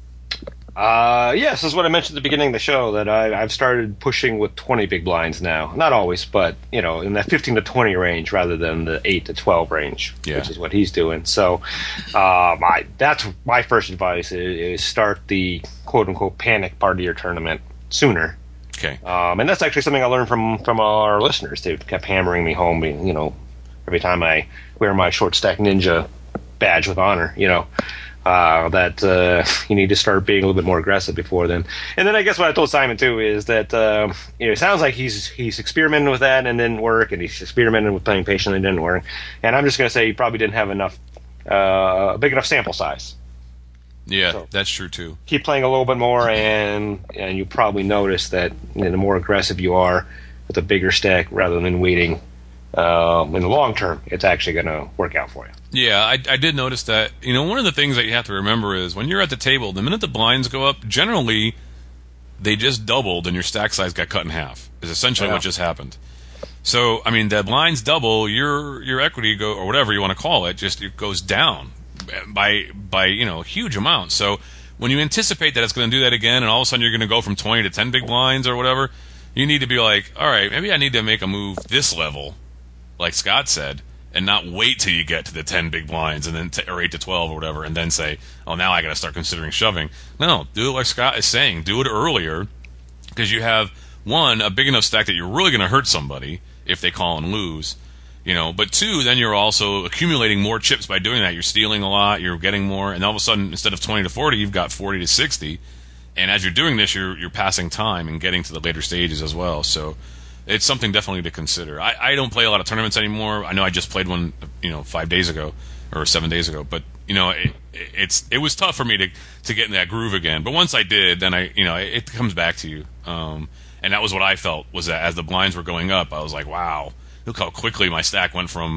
Speaker 4: Uh, yes, this is what I mentioned at the beginning of the show, that I, I've started pushing with twenty big blinds now. Not always, but, you know, in that fifteen to twenty range rather than the eight to twelve range,
Speaker 3: yeah. which
Speaker 4: is what he's doing. So um, I, that's my first advice, is, is start the quote-unquote panic part of your tournament sooner.
Speaker 3: Okay.
Speaker 4: Um, and that's actually something I learned from, from our listeners. They kept hammering me home, you know, every time I wear my short stack ninja badge with honor, you know. Uh, that uh, you need to start being a little bit more aggressive before then. And then I guess what I told Simon too is that uh, you know, it sounds like he's he's experimented with that and it didn't work, and he's experimented with playing patiently and it didn't work. And I'm just going to say he probably didn't have enough uh, big enough sample size.
Speaker 3: Yeah,
Speaker 4: So,
Speaker 3: that's true too.
Speaker 4: keep playing a little bit more, and and you probably notice that, you know, the more aggressive you are with a bigger stack rather than waiting, um, in the long term, it's actually going to work out for you.
Speaker 3: Yeah, I, I did notice that. You know, one of the things that you have to remember is when you're at the table, the minute the blinds go up, generally they just doubled and your stack size got cut in half. Is essentially
Speaker 4: Yeah.
Speaker 3: what just happened. So, I mean, the blinds double, your your equity go, or whatever you want to call it, just it goes down by by you know a huge amount. So when you anticipate that it's going to do that again, and all of a sudden you're going to go from twenty to ten big blinds or whatever, you need to be like, all right, maybe I need to make a move this level, like Scott said, and not wait till you get to the ten big blinds and then t- or eight to twelve or whatever, and then say, oh, now I got to start considering shoving. No, do it like Scott is saying. Do it earlier, because you have, one, a big enough stack that you're really going to hurt somebody if they call and lose. You know, but two, then you're also accumulating more chips by doing that. You're stealing a lot, you're getting more, and all of a sudden, instead of twenty to forty, you've got forty to sixty. And as you're doing this, you're you're passing time and getting to the later stages as well. So it's something definitely to consider. I, I don't play a lot of tournaments anymore. I know I just played one, you know, five days ago or seven days ago. But you know, it, it's it was tough for me to to get in that groove again. But once I did, then I you know it, it comes back to you. Um, and that was what I felt, was that as the blinds were going up, I was like, wow, look how quickly my stack went from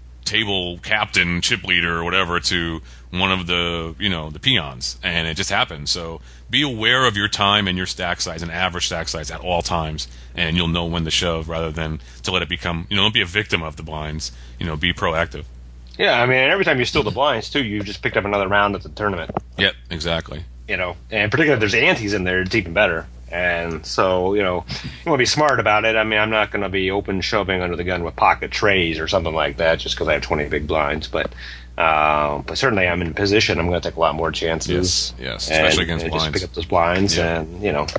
Speaker 3: table captain, chip leader, or whatever, to one of the, you know, the peons. And it just happened. So be aware of your time and your stack size and average stack size at all times, and you'll know when to shove rather than to let it become, you know, don't be a victim of the blinds. You know, be proactive.
Speaker 4: Yeah, I mean, every time you steal the blinds, too, you've just picked up another round at the tournament.
Speaker 3: Yep, exactly.
Speaker 4: You know, and particularly if there's antes in there, it's even better. And so, you know, you want to be smart about it. I mean, I'm not going to be open shoving under the gun with pocket trays or something like that just because I have twenty big blinds. But uh, but certainly I'm in position. I'm going to take a lot more chances.
Speaker 3: Yes, yes, especially
Speaker 4: and,
Speaker 3: against
Speaker 4: and
Speaker 3: blinds.
Speaker 4: Just pick up those blinds
Speaker 3: Yeah.
Speaker 4: and, you know.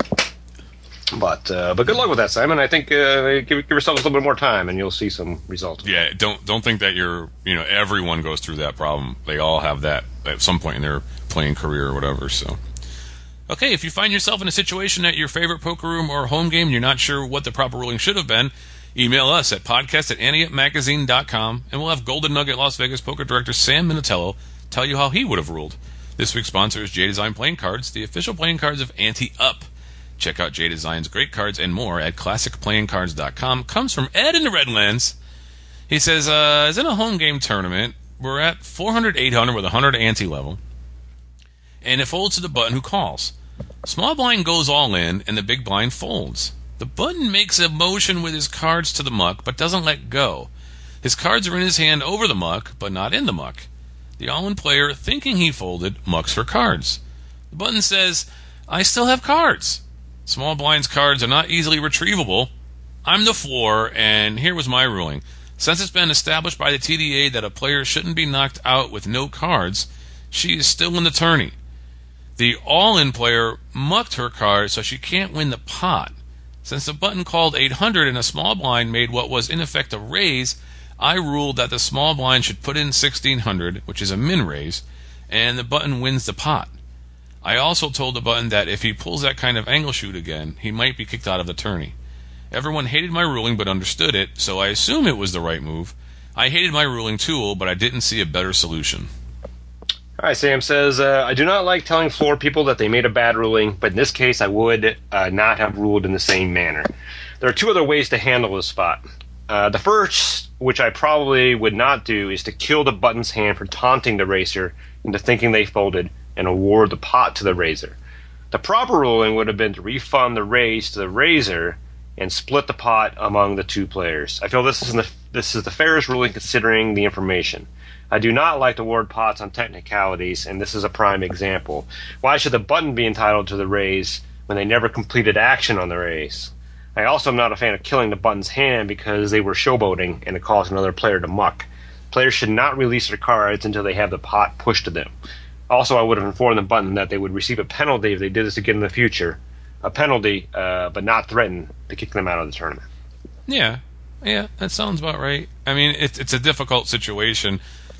Speaker 4: But uh, but good luck with that, Simon. I think uh, give, give yourself a little bit more time and you'll see some results.
Speaker 3: Yeah, don't don't think that you're, you know, everyone goes through that problem. They all have that at some point in their playing career or whatever, so. Okay, if you find yourself in a situation at your favorite poker room or home game and you're not sure what the proper ruling should have been, email us at podcast at ante up magazine dot com, and we'll have Golden Nugget Las Vegas poker director Sam Minatello tell you how he would have ruled. This week's sponsor is J-Design Playing Cards, the official playing cards of Ante Up. Check out J-Design's great cards and more at classic playing cards dot com. Comes from Ed in the Redlands. He says, uh, is in a home game tournament. We're at four hundred, eight hundred with one hundred ante level. And it folds to the button who calls. Small blind goes all in, and the big blind folds. The button makes a motion with his cards to the muck, but doesn't let go. His cards are in his hand over the muck, but not in the muck. The all-in player, thinking he folded, mucks for cards. The button says, I still have cards. Small blind's cards are not easily retrievable. I'm the floor, and here was my ruling. Since it's been established by the T D A that a player shouldn't be knocked out with no cards, she is still in the tourney. The all-in player mucked her card, so she can't win the pot. Since the button called eight hundred and a small blind made what was in effect a raise, I ruled that the small blind should put in sixteen hundred, which is a min raise, and the button wins the pot. I also told the button that if he pulls that kind of angle shoot again, he might be kicked out of the tourney. Everyone hated my ruling but understood it, so I assume it was the right move. I hated my ruling too, but I didn't see a better solution.
Speaker 4: All right, Sam says, uh, I do not like telling floor people that they made a bad ruling, but in this case I would uh, not have ruled in the same manner. There are two other ways to handle this spot. Uh, the first, which I probably would not do, is to kill the button's hand for taunting the racer into thinking they folded and award the pot to the raiser. The proper ruling would have been to refund the raise to the raiser and split the pot among the two players. I feel this is the, this is the fairest ruling considering the information. I do not like to award pots on technicalities, and this is a prime example. Why should the button be entitled to the raise when they never completed action on the raise? I also am not a fan of killing the button's hand because they were showboating and it caused another player to muck. Players should not release their cards until they have the pot pushed to them. Also, I would have informed the button that they would receive a penalty if they did this again in the future. A penalty, uh, but not threaten to kick them out of the tournament.
Speaker 3: Yeah, yeah, that sounds about right. I mean, it's it's a difficult situation.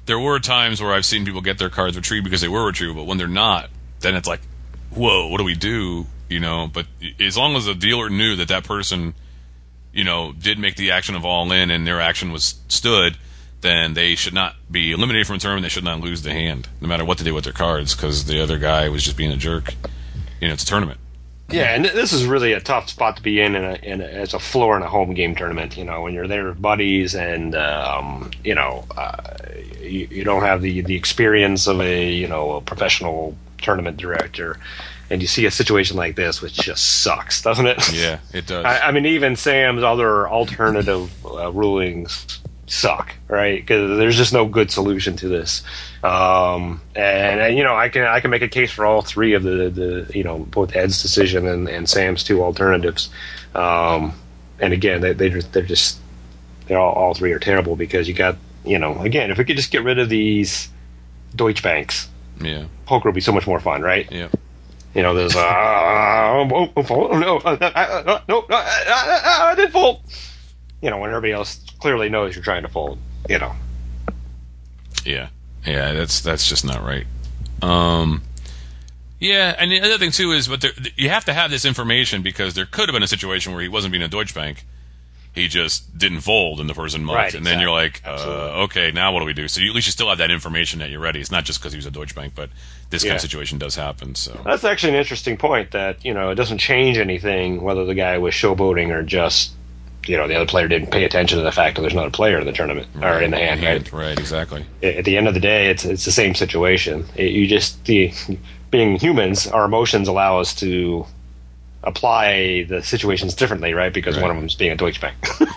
Speaker 3: there were times where I've seen people get their cards retrieved because they were retrieved, but when they're not, then it's like, whoa, what do we do? You know, but as long as the dealer knew that that person, you know, did make the action of all in and their action was stood, then they should not be eliminated from a tournament. They should not lose the hand, no matter what they did with their cards, because the other guy was just being a jerk. You know, it's a tournament.
Speaker 4: Yeah, and this is really a tough spot to be in, in, a, in a, as a floor in a home game tournament. You know, when you're there with buddies, and um, you know, uh, you, you don't have the, the experience of a you know a professional tournament director, and you see a situation like this, which just sucks, doesn't it?
Speaker 3: Yeah, it does.
Speaker 4: I, I mean, even Sam's other alternative uh, rulings suck, right? Because there's just no good solution to this. Um, and, and you know, I can I can make a case for all three of the, the you know both Ed's decision and, and Sam's two alternatives. Um, and again, they they just, they're just they're all, all three are terrible because you got you know again if we could just get rid of these Deutsche Banks,
Speaker 3: yeah,
Speaker 4: poker would be so much more fun, right?
Speaker 3: Yeah.
Speaker 4: You know, there's uh, oh, oh, oh, no, uh, uh, no, uh, uh, uh, I did fold. You know, when everybody else clearly knows you're trying to fold. You know.
Speaker 3: Yeah, yeah, that's that's just not right. Um, yeah, and the other thing too is, but there, you have to have this information because there could have been a situation where he wasn't being a Deutsche Bank. He just didn't fold and the person mucked,
Speaker 4: right,
Speaker 3: and then
Speaker 4: exactly.
Speaker 3: you're like, uh, okay, now what do we do? So you, at least you still have that information that you're ready. It's not just because he was a Deutsche Bank, but this
Speaker 4: yeah.
Speaker 3: kind of situation does happen. So
Speaker 4: that's actually an interesting point. That you know, it doesn't change anything whether the guy was showboating or just. You know, the other player didn't pay attention to the fact that there's not a player in the tournament
Speaker 3: right,
Speaker 4: or in the hand, right?
Speaker 3: Right, exactly.
Speaker 4: At the end of the day, it's it's the same situation. It, you just the being humans, our emotions allow us to apply the situations differently, right? Because
Speaker 3: right.
Speaker 4: one of them is being a Deutsche Bank,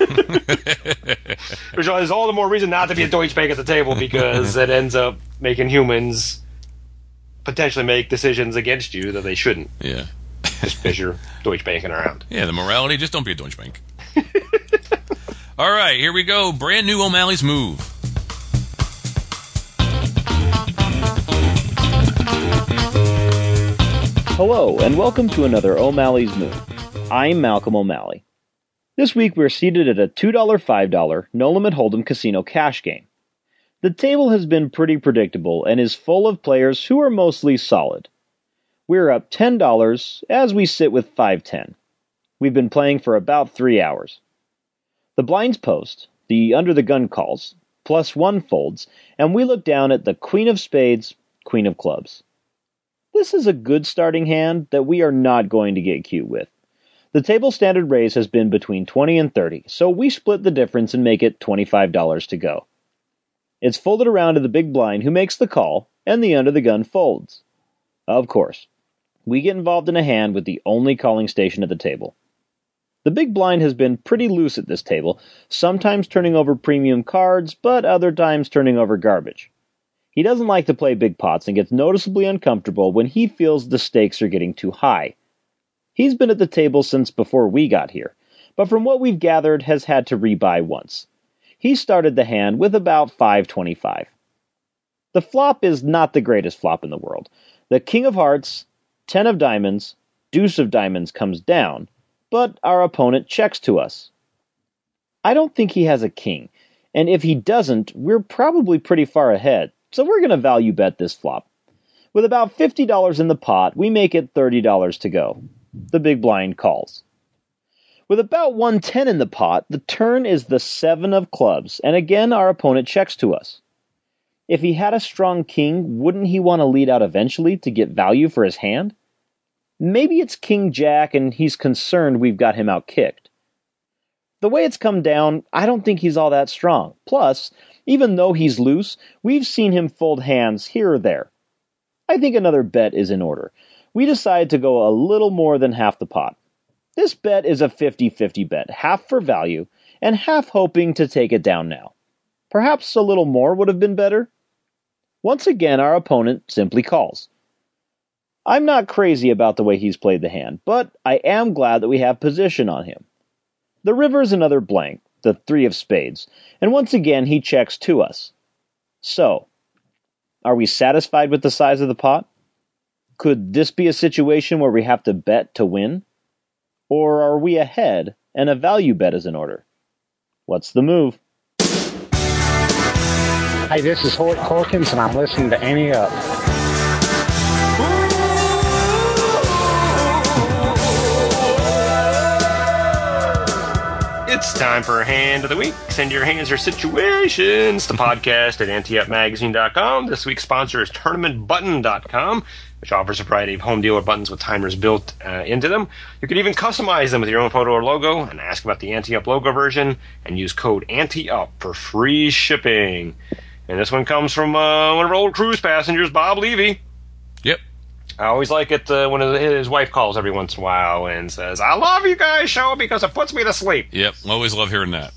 Speaker 4: which is all the more reason not to be a Deutsche Bank at the table because it ends up making humans potentially make decisions against you that they shouldn't.
Speaker 3: Yeah,
Speaker 4: just because you're Deutsche Banking around.
Speaker 3: Yeah, the morality, just don't be a Deutsche Bank. All right, here we go. Brand new O'Malley's Move.
Speaker 2: Hello, and welcome to another O'Malley's Move. I'm Malcolm O'Malley. This week we're seated at a two dollar, five dollar No Limit Hold'em Casino cash game. The table has been pretty predictable and is full of players who are mostly solid. We're up ten dollars as we sit with five ten. We've been playing for about three hours. The blinds post, the under the gun calls, plus one folds, and we look down at the Queen of Spades, Queen of Clubs. This is a good starting hand that we are not going to get cute with. The table standard raise has been between twenty and thirty, so we split the difference and make it twenty-five dollars to go. It's folded around to the big blind who makes the call, and the under the gun folds. Of course, we get involved in a hand with the only calling station at the table. The big blind has been pretty loose at this table, sometimes turning over premium cards, but other times turning over garbage. He doesn't like to play big pots and gets noticeably uncomfortable when he feels the stakes are getting too high. He's been at the table since before we got here, but from what we've gathered has had to rebuy once. He started the hand with about five twenty-five. The flop is not the greatest flop in the world. The King of Hearts, Ten of Diamonds, Deuce of Diamonds comes down, but our opponent checks to us. I don't think he has a king, and if he doesn't, we're probably pretty far ahead, so we're going to value bet this flop. With about fifty dollars in the pot, we make it thirty dollars to go. The big blind calls. With about one ten in the pot, the turn is the seven of clubs, and again our opponent checks to us. If he had a strong king, wouldn't he want to lead out eventually to get value for his hand? Maybe it's King Jack and he's concerned we've got him out-kicked. The way it's come down, I don't think he's all that strong. Plus, even though he's loose, we've seen him fold hands here or there. I think another bet is in order. We decide to go a little more than half the pot. This bet is a fifty-fifty bet, half for value, and half hoping to take it down now. Perhaps a little more would have been better? Once again, our opponent simply calls. I'm not crazy about the way he's played the hand, but I am glad that we have position on him. The river is another blank, the three of spades, and once again he checks to us. So, are we satisfied with the size of the pot? Could this be a situation where we have to bet to win? Or are we ahead and a value bet is in order? What's the move?
Speaker 5: Hey, this is Hoyt Corkins, and I'm listening to Ante Up.
Speaker 4: It's time for Hand of the Week. Send your hands or situations to podcast at ante up magazine dot com. This week's sponsor is tournament button dot com, which offers a variety of home dealer buttons with timers built uh, into them. You can even customize them with your own photo or logo, and ask about the Ante Up logo version, and use code ANTEUP for free shipping. And this one comes from uh, one of our old cruise passengers, Bob Levy.
Speaker 3: Yep.
Speaker 4: I always like it uh, when his wife calls every once in a while and says, I love you guys' show because it puts me to sleep.
Speaker 3: Yep, always love hearing that.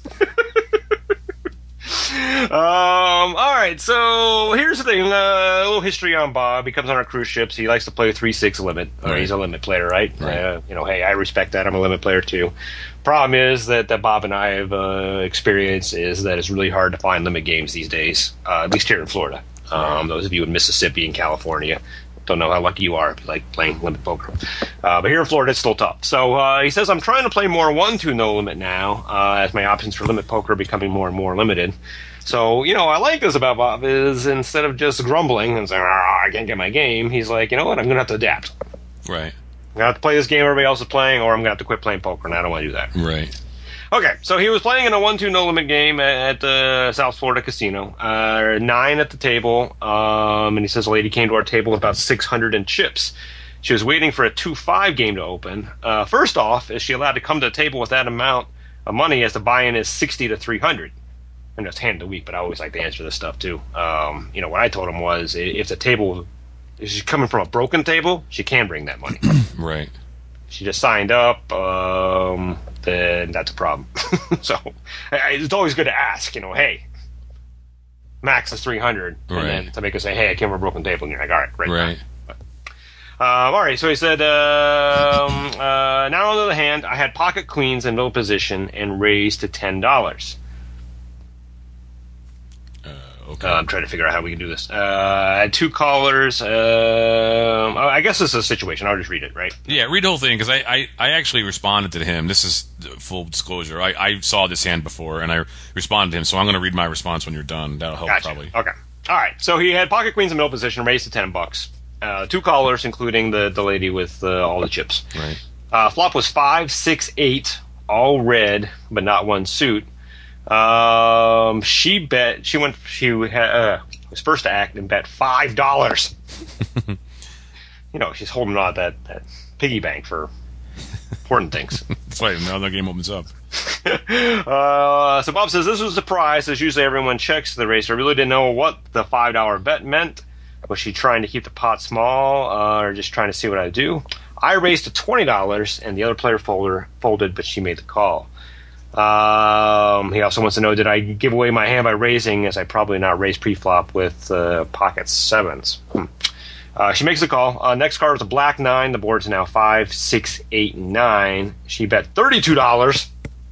Speaker 4: um, all right, so here's the thing. Uh, a little history on Bob. He comes on our cruise ships. He likes to play three six limit.
Speaker 3: Right.
Speaker 4: Uh, he's a limit player, right?
Speaker 3: Right.
Speaker 4: Uh, you know, hey, I respect that. I'm a limit player, too. Problem is that, that Bob and I have uh, experienced is that it's really hard to find limit games these days, uh, at least here in Florida. Um, those of you in Mississippi and California don't know how lucky you are if you like playing limit poker. Uh, but here in Florida, it's still tough. So uh, he says, I'm trying to play more one two no limit now, uh, as my options for limit poker are becoming more and more limited. So, you know, I like this about Bob is instead of just grumbling and saying, I can't get my game, he's like, you know what, I'm going to have to adapt.
Speaker 3: Right.
Speaker 4: I'm going to have to play this game everybody else is playing, or I'm going to have to quit playing poker, and I don't want to do that.
Speaker 3: Right.
Speaker 4: Okay, so he was playing in a one two no limit game at the South Florida Casino. Uh, nine at the table, um, and he says a lady came to our table with about six hundred in chips. She was waiting for a two five game to open. Uh, first off, is she allowed to come to the table with that amount of money as the buy-in is sixty to three hundred? And it's hand of the week, but I always like to answer this stuff too. Um, you know, what I told him was, if the table, if she's coming from a broken table, she can bring that money.
Speaker 3: Right.
Speaker 4: She just signed up, um, then that's a problem. So it's always good to ask, you know, hey, max is three hundred.
Speaker 3: Right.
Speaker 4: And then to make her say, hey, I came from a broken table. And you're like, all right, great.
Speaker 3: Right.
Speaker 4: Um, all right, so he said, um, uh, now on the other hand, I had pocket queens in middle position and raised to ten dollars.
Speaker 3: Okay.
Speaker 4: Uh, I'm trying to figure out how we can do this. Uh, I had two callers. Um, oh, I guess this is a situation. I'll just read it, right?
Speaker 3: Yeah, read the whole thing, because I, I, I actually responded to him. This is full disclosure. I, I saw this hand before, and I responded to him, so I'm going to read my response when you're done. That'll help,
Speaker 4: Gotcha.
Speaker 3: probably.
Speaker 4: Okay. All right, so he had pocket queens in middle position, raised to ten bucks. Uh, two callers, including the, the lady with uh, all the chips.
Speaker 3: Right.
Speaker 4: Uh, flop was five, six, eight, all red, but not one suit. Um, she bet she went. She uh, was first to act and bet five dollars. You know, she's holding on that, that piggy bank for important things.
Speaker 3: That's why now the game opens up.
Speaker 4: uh, so Bob says this was a surprise, as usually everyone checks the race. I really didn't know what the five dollar bet meant. Was she trying to keep the pot small, uh, or just trying to see what I do? I raised to twenty dollars, and the other player folder folded, but she made the call. Um, he also wants to know, did I give away my hand by raising, as I probably not raised pre-flop with uh, pocket sevens? Hmm. Uh, she makes the call. Uh, next card was a black nine. The board's now five, six, eight, nine. She bet thirty-two dollars.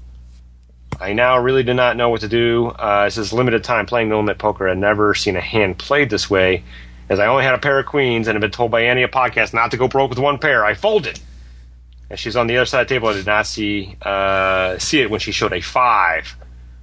Speaker 4: I now really do not know what to do. Uh, this is limited time playing no limit poker. I've never seen a hand played this way, as I only had a pair of queens and had been told by Ante Up podcast not to go broke with one pair. I folded. And she's on the other side of the table. I did not see uh, see it when she showed a five.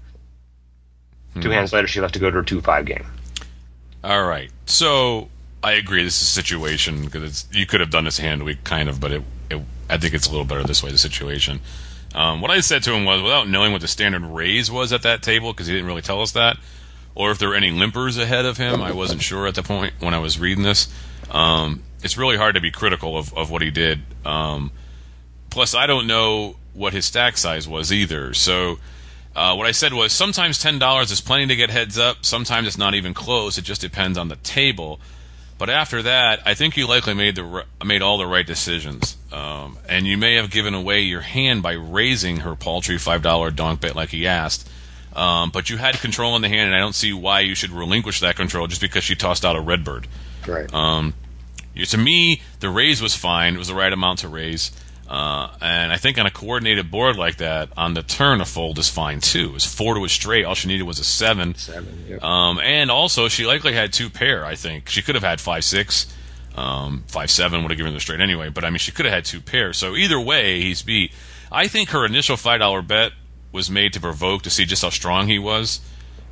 Speaker 4: Hmm. Two hands later, she left to go to her two five game.
Speaker 3: All right. So I agree. This is a situation, because you could have done this hand week, kind of, but it, it I think it's a little better this way, the situation. Um, what I said to him was, without knowing what the standard raise was at that table, because he didn't really tell us that, or if there were any limpers ahead of him, I wasn't sure at the point when I was reading this. Um, it's really hard to be critical of, of what he did. Um, plus, I don't know what his stack size was either. So uh, what I said was, sometimes ten dollars is plenty to get heads up. Sometimes it's not even close. It just depends on the table. But after that, I think you likely made the made all the right decisions. Um, and you may have given away your hand by raising her paltry five dollar donk bet like he asked. Um, but you had control in the hand, and I don't see why you should relinquish that control just because she tossed out a redbird.
Speaker 4: Right.
Speaker 3: Um, you, to me, the raise was fine. It was the right amount to raise. Uh, and I think on a coordinated board like that, on the turn, a fold is fine too. It was four to a straight. All she needed was a seven.
Speaker 4: Seven, yep.
Speaker 3: Um, and also, she likely had two pair, I think. She could have had five six. Um, five seven would have given her the straight anyway. But, I mean, she could have had two pairs. So, either way, he's beat. I think her initial five dollar bet was made to provoke, to see just how strong he was.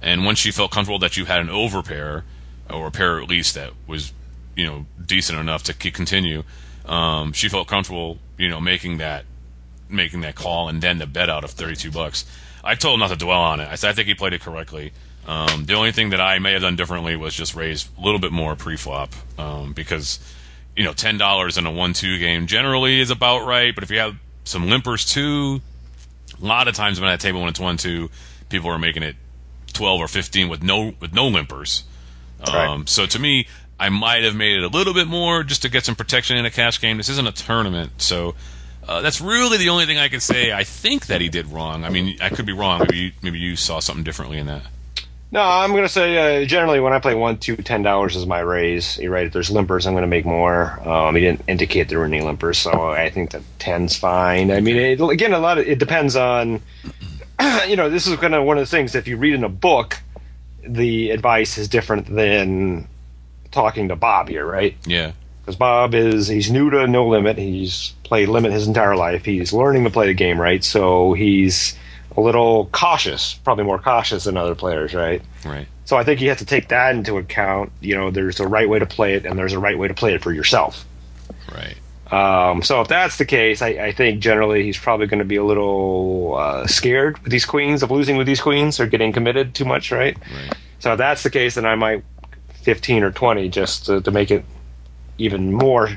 Speaker 3: And once she felt comfortable that you had an overpair, or a pair at least that was, you know, decent enough to keep, continue, um, she felt comfortable, you know, making that making that call and then the bet out of thirty-two bucks. I told him not to dwell on it. I said I think he played it correctly. Um, the only thing that I may have done differently was just raise a little bit more pre-flop, um, because, you know, ten dollars in a one two game generally is about right. But if you have some limpers too, a lot of times when at a table when it's one two, people are making it twelve or fifteen with no with no limpers. Um, right. So to me, I might have made it a little bit more just to get some protection in a cash game. This isn't a tournament, so uh, that's really the only thing I can say. I think that he did wrong. I mean, I could be wrong. Maybe you, maybe you saw something differently in that.
Speaker 4: No, I'm going to say uh, generally when I play one two, ten dollars is my raise. You're right. If there's limpers, I'm going to make more. Um, he didn't indicate there were any limpers, so I think that ten's fine. I mean, it, again, a lot of it depends on. You know, this is kind of one of the things. If you read in a book, the advice is different than talking to Bob here, right?
Speaker 3: Yeah.
Speaker 4: Because Bob is, he's new to No Limit. He's played Limit his entire life. He's learning to play the game right, so he's a little cautious, probably more cautious than other players, right?
Speaker 3: Right.
Speaker 4: So I think you have to take that into account. You know, there's a right way to play it, and there's a right way to play it for yourself.
Speaker 3: Right.
Speaker 4: Um, so if that's the case, I, I think generally he's probably going to be a little uh, scared with these queens, of losing with these queens, or getting committed too much, right?
Speaker 3: Right.
Speaker 4: So if that's the case, then I might fifteen or twenty just to, to make it even more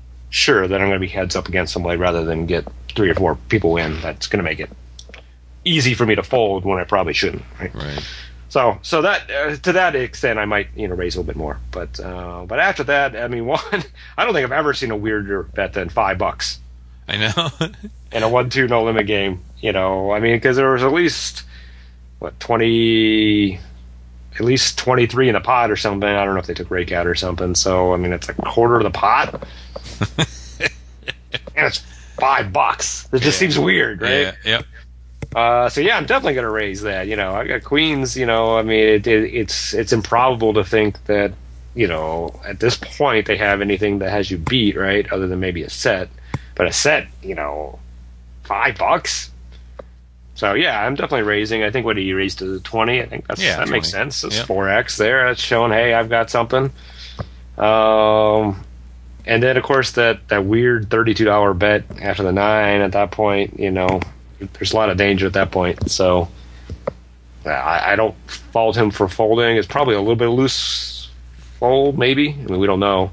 Speaker 4: sure that I'm going to be heads up against somebody rather than get three or four people in. That's going to make it easy for me to fold when I probably shouldn't. Right.
Speaker 3: Right.
Speaker 4: So, so that uh, to that extent, I might you know raise a little bit more. But uh, but after that, I mean, one, I don't think I've ever seen a weirder bet than five bucks.
Speaker 3: I know.
Speaker 4: In a one two no limit game, you know, I mean, because there was at least what twenty. At least twenty-three in the pot or something. I don't know if they took rake out or something. So, I mean, it's a quarter of the pot. And it's five bucks. It just
Speaker 3: yeah.
Speaker 4: seems weird, right?
Speaker 3: Yeah, yep.
Speaker 4: Uh, so, yeah, I'm definitely going to raise that. You know, I got queens, you know, I mean, it, it, it's it's improbable to think that, you know, at this point they have anything that has you beat, right, other than maybe a set. But a set, you know, five bucks? So, yeah, I'm definitely raising. I think what he raised to twenty. I think that's,
Speaker 3: yeah,
Speaker 4: that
Speaker 3: twenty.
Speaker 4: makes sense. It's
Speaker 3: yep.
Speaker 4: four X there. That's showing, hey, I've got something. Um, and then, of course, that, that weird thirty-two dollars bet after the nine at that point, you know, there's a lot of danger at that point. So I, I don't fault him for folding. It's probably a little bit loose fold, maybe. I mean, we don't know.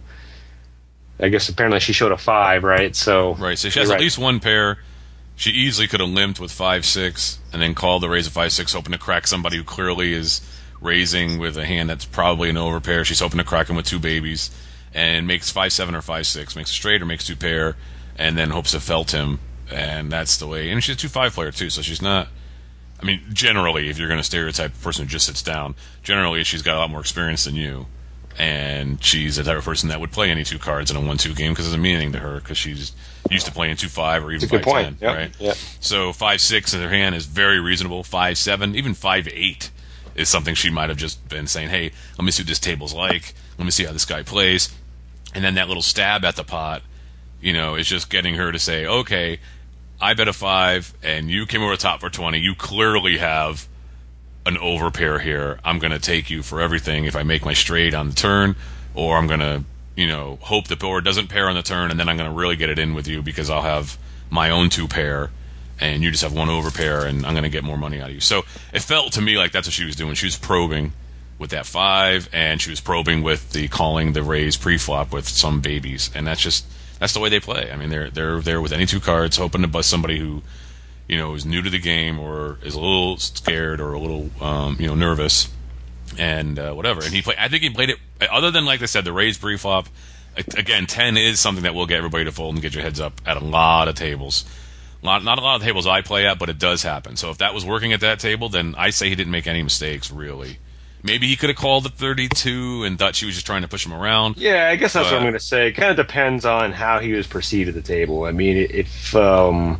Speaker 4: I guess apparently she showed a five, right? So
Speaker 3: Right, so she has
Speaker 4: right.
Speaker 3: at least one pair. She easily could have limped with five six and then called the raise of five six, hoping to crack somebody who clearly is raising with a hand that's probably an overpair. She's hoping to crack him with two babies and makes five seven or five six, makes a straight or makes two pair, and then hopes to felt him. And that's the way. And she's a two five player too, so she's not. I mean, generally, if you're going to stereotype a person who just sits down, generally she's got a lot more experience than you. And she's the type of person that would play any two cards in a one two game because it doesn't mean anything to her because she's used to playing two five or even five ten,
Speaker 4: yep.
Speaker 3: right?
Speaker 4: Yep.
Speaker 3: So five six in her hand is very reasonable. five seven, even five eight is something she might have just been saying, hey, let me see what this table's like. Let me see how this guy plays. And then that little stab at the pot, you know, is just getting her to say, okay, I bet a five and you came over the top for twenty. You clearly have an overpair here. I'm going to take you for everything if I make my straight on the turn, or I'm going to, you know, hope the board doesn't pair on the turn, and then I'm going to really get it in with you because I'll have my own two pair, and you just have one overpair, and I'm going to get more money out of you. So it felt to me like that's what she was doing. She was probing with that five, and she was probing with the calling the raise pre-flop with some babies, and that's just that's the way they play. I mean, they're they're there with any two cards, hoping to bust somebody who, you know, is new to the game or is a little scared or a little, um, you know, nervous and uh, whatever. And he played. I think he played it. Other than, like I said, the raise pre-flop. Again, ten is something that will get everybody to fold and get your heads up at a lot of tables. Not not a lot of tables I play at, but it does happen. So if that was working at that table, then I say he didn't make any mistakes. Really, maybe he could have called the thirty-two and thought she was just trying to push him around.
Speaker 4: Yeah, I guess that's
Speaker 3: but,
Speaker 4: what I'm going to say. It kind of depends on how he was perceived at the table. I mean, if um,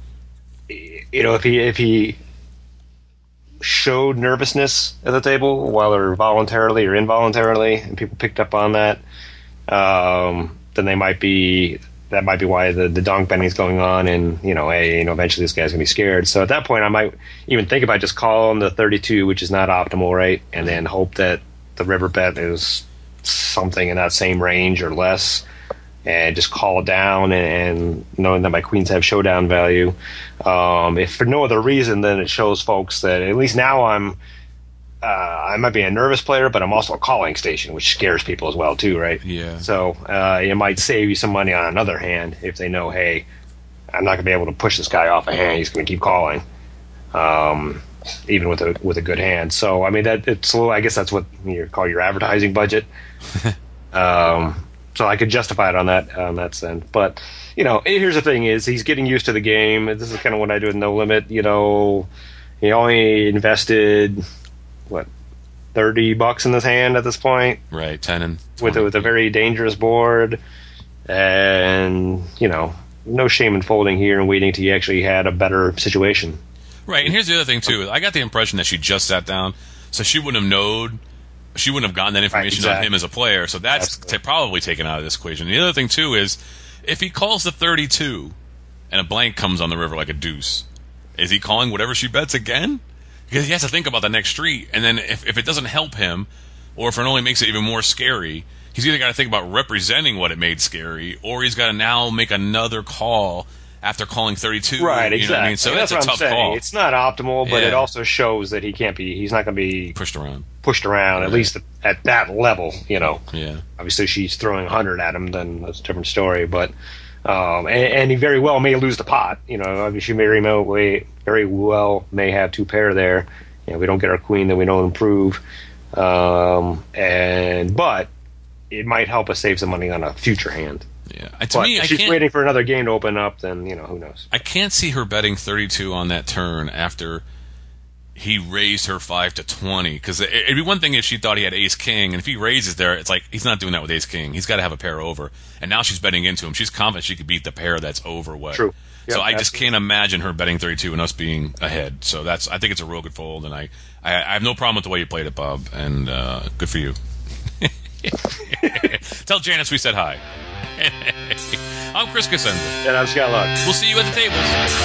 Speaker 4: you know, if he if he showed nervousness at the table, whether voluntarily or involuntarily, and people picked up on that, um, then they might be that might be why the, the donk bending is going on, and you know, hey, you know, eventually this guy's gonna be scared. So at that point, I might even think about just calling the thirty-two, which is not optimal, right, and then hope that the river bet is something in that same range or less, and just call it down, and, and knowing that my queens have showdown value. Um, if for no other reason, then it shows folks that at least now I'm. Uh, I might be a nervous player, but I'm also a calling station, which scares people as well, too, right?
Speaker 3: Yeah.
Speaker 4: So uh, it might save you some money on another hand if they know, hey, I'm not going to be able to push this guy off a hand. He's going to keep calling, um, even with a with a good hand. So I mean, that it's a little, I guess that's what you call your advertising budget. um, so I could justify it on that on that sense. But you know, here's the thing: is he's getting used to the game. This is kind of what I do with No Limit. You know, he only invested. What, thirty bucks in this hand at this point?
Speaker 3: Right, ten and
Speaker 4: with a, with a very dangerous board, and you know, no shame in folding here and waiting till you actually had a better situation.
Speaker 3: Right, and here's the other thing too. I got the impression that she just sat down, so she wouldn't have known, she wouldn't have gotten that information
Speaker 4: right, exactly.
Speaker 3: on him as a player. So that's t- probably taken out of this equation. The other thing too is, if he calls the thirty-two, and a blank comes on the river like a deuce, is he calling whatever she bets again? Because he has to think about the next street, and then if, if it doesn't help him, or if it only makes it even more scary, he's either got to think about representing what it made scary, or he's got to now make another call after calling thirty-two.
Speaker 4: Right,
Speaker 3: you
Speaker 4: exactly.
Speaker 3: Know what I mean? So
Speaker 4: that's,
Speaker 3: that's,
Speaker 4: what
Speaker 3: a
Speaker 4: I'm
Speaker 3: tough
Speaker 4: saying.
Speaker 3: call.
Speaker 4: It's not optimal, but
Speaker 3: Yeah.
Speaker 4: it also shows that he can't be. He's not going to be
Speaker 3: Pushed around.
Speaker 4: pushed around,
Speaker 3: Right.
Speaker 4: at least at that level. You know.
Speaker 3: Yeah.
Speaker 4: Obviously, she's throwing a hundred at him. Then that's a different story. But um, and, and he very well may lose the pot. You know, obviously, she very well, very well may have two pair there. You know, we don't get our queen, then we don't improve. Um, and but it might help us save some money on a future hand.
Speaker 3: Yeah. I- To
Speaker 4: But
Speaker 3: me,
Speaker 4: if
Speaker 3: I
Speaker 4: she's
Speaker 3: can't.
Speaker 4: waiting for another game to open up, then you know who knows.
Speaker 3: I can't see her betting thirty-two on that turn after he raised her five to twenty. Because it'd be one thing if she thought he had ace king, and if he raises there, it's like he's not doing that with ace king. He's got to have a pair over. And now she's betting into him. She's confident she could beat the pair that's over what.
Speaker 4: True.
Speaker 3: So
Speaker 4: Yep,
Speaker 3: I just
Speaker 4: absolutely.
Speaker 3: can't imagine her betting thirty-two and us being ahead. So that's I think it's a real good fold, and I, I, I have no problem with the way you played it, Bob. And uh, good for you. Tell Janice we said hi. I'm Chris Cosenza.
Speaker 4: And I'm Scott Luck.
Speaker 3: We'll see you at the tables.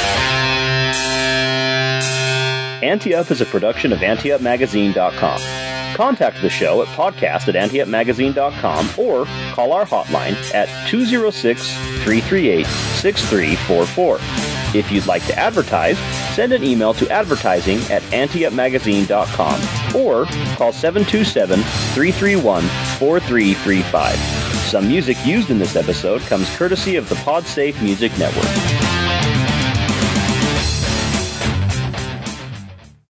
Speaker 2: Ante-Up is a production of ante up magazine dot com. Contact the show at podcast at ante up magazine dot com or call our hotline at two oh six, three three eight, six three four four. If you'd like to advertise, send an email to advertising at ante up magazine dot com or call seven two seven, three three one, four three three five. Some music used in this episode comes courtesy of the PodSafe Music Network.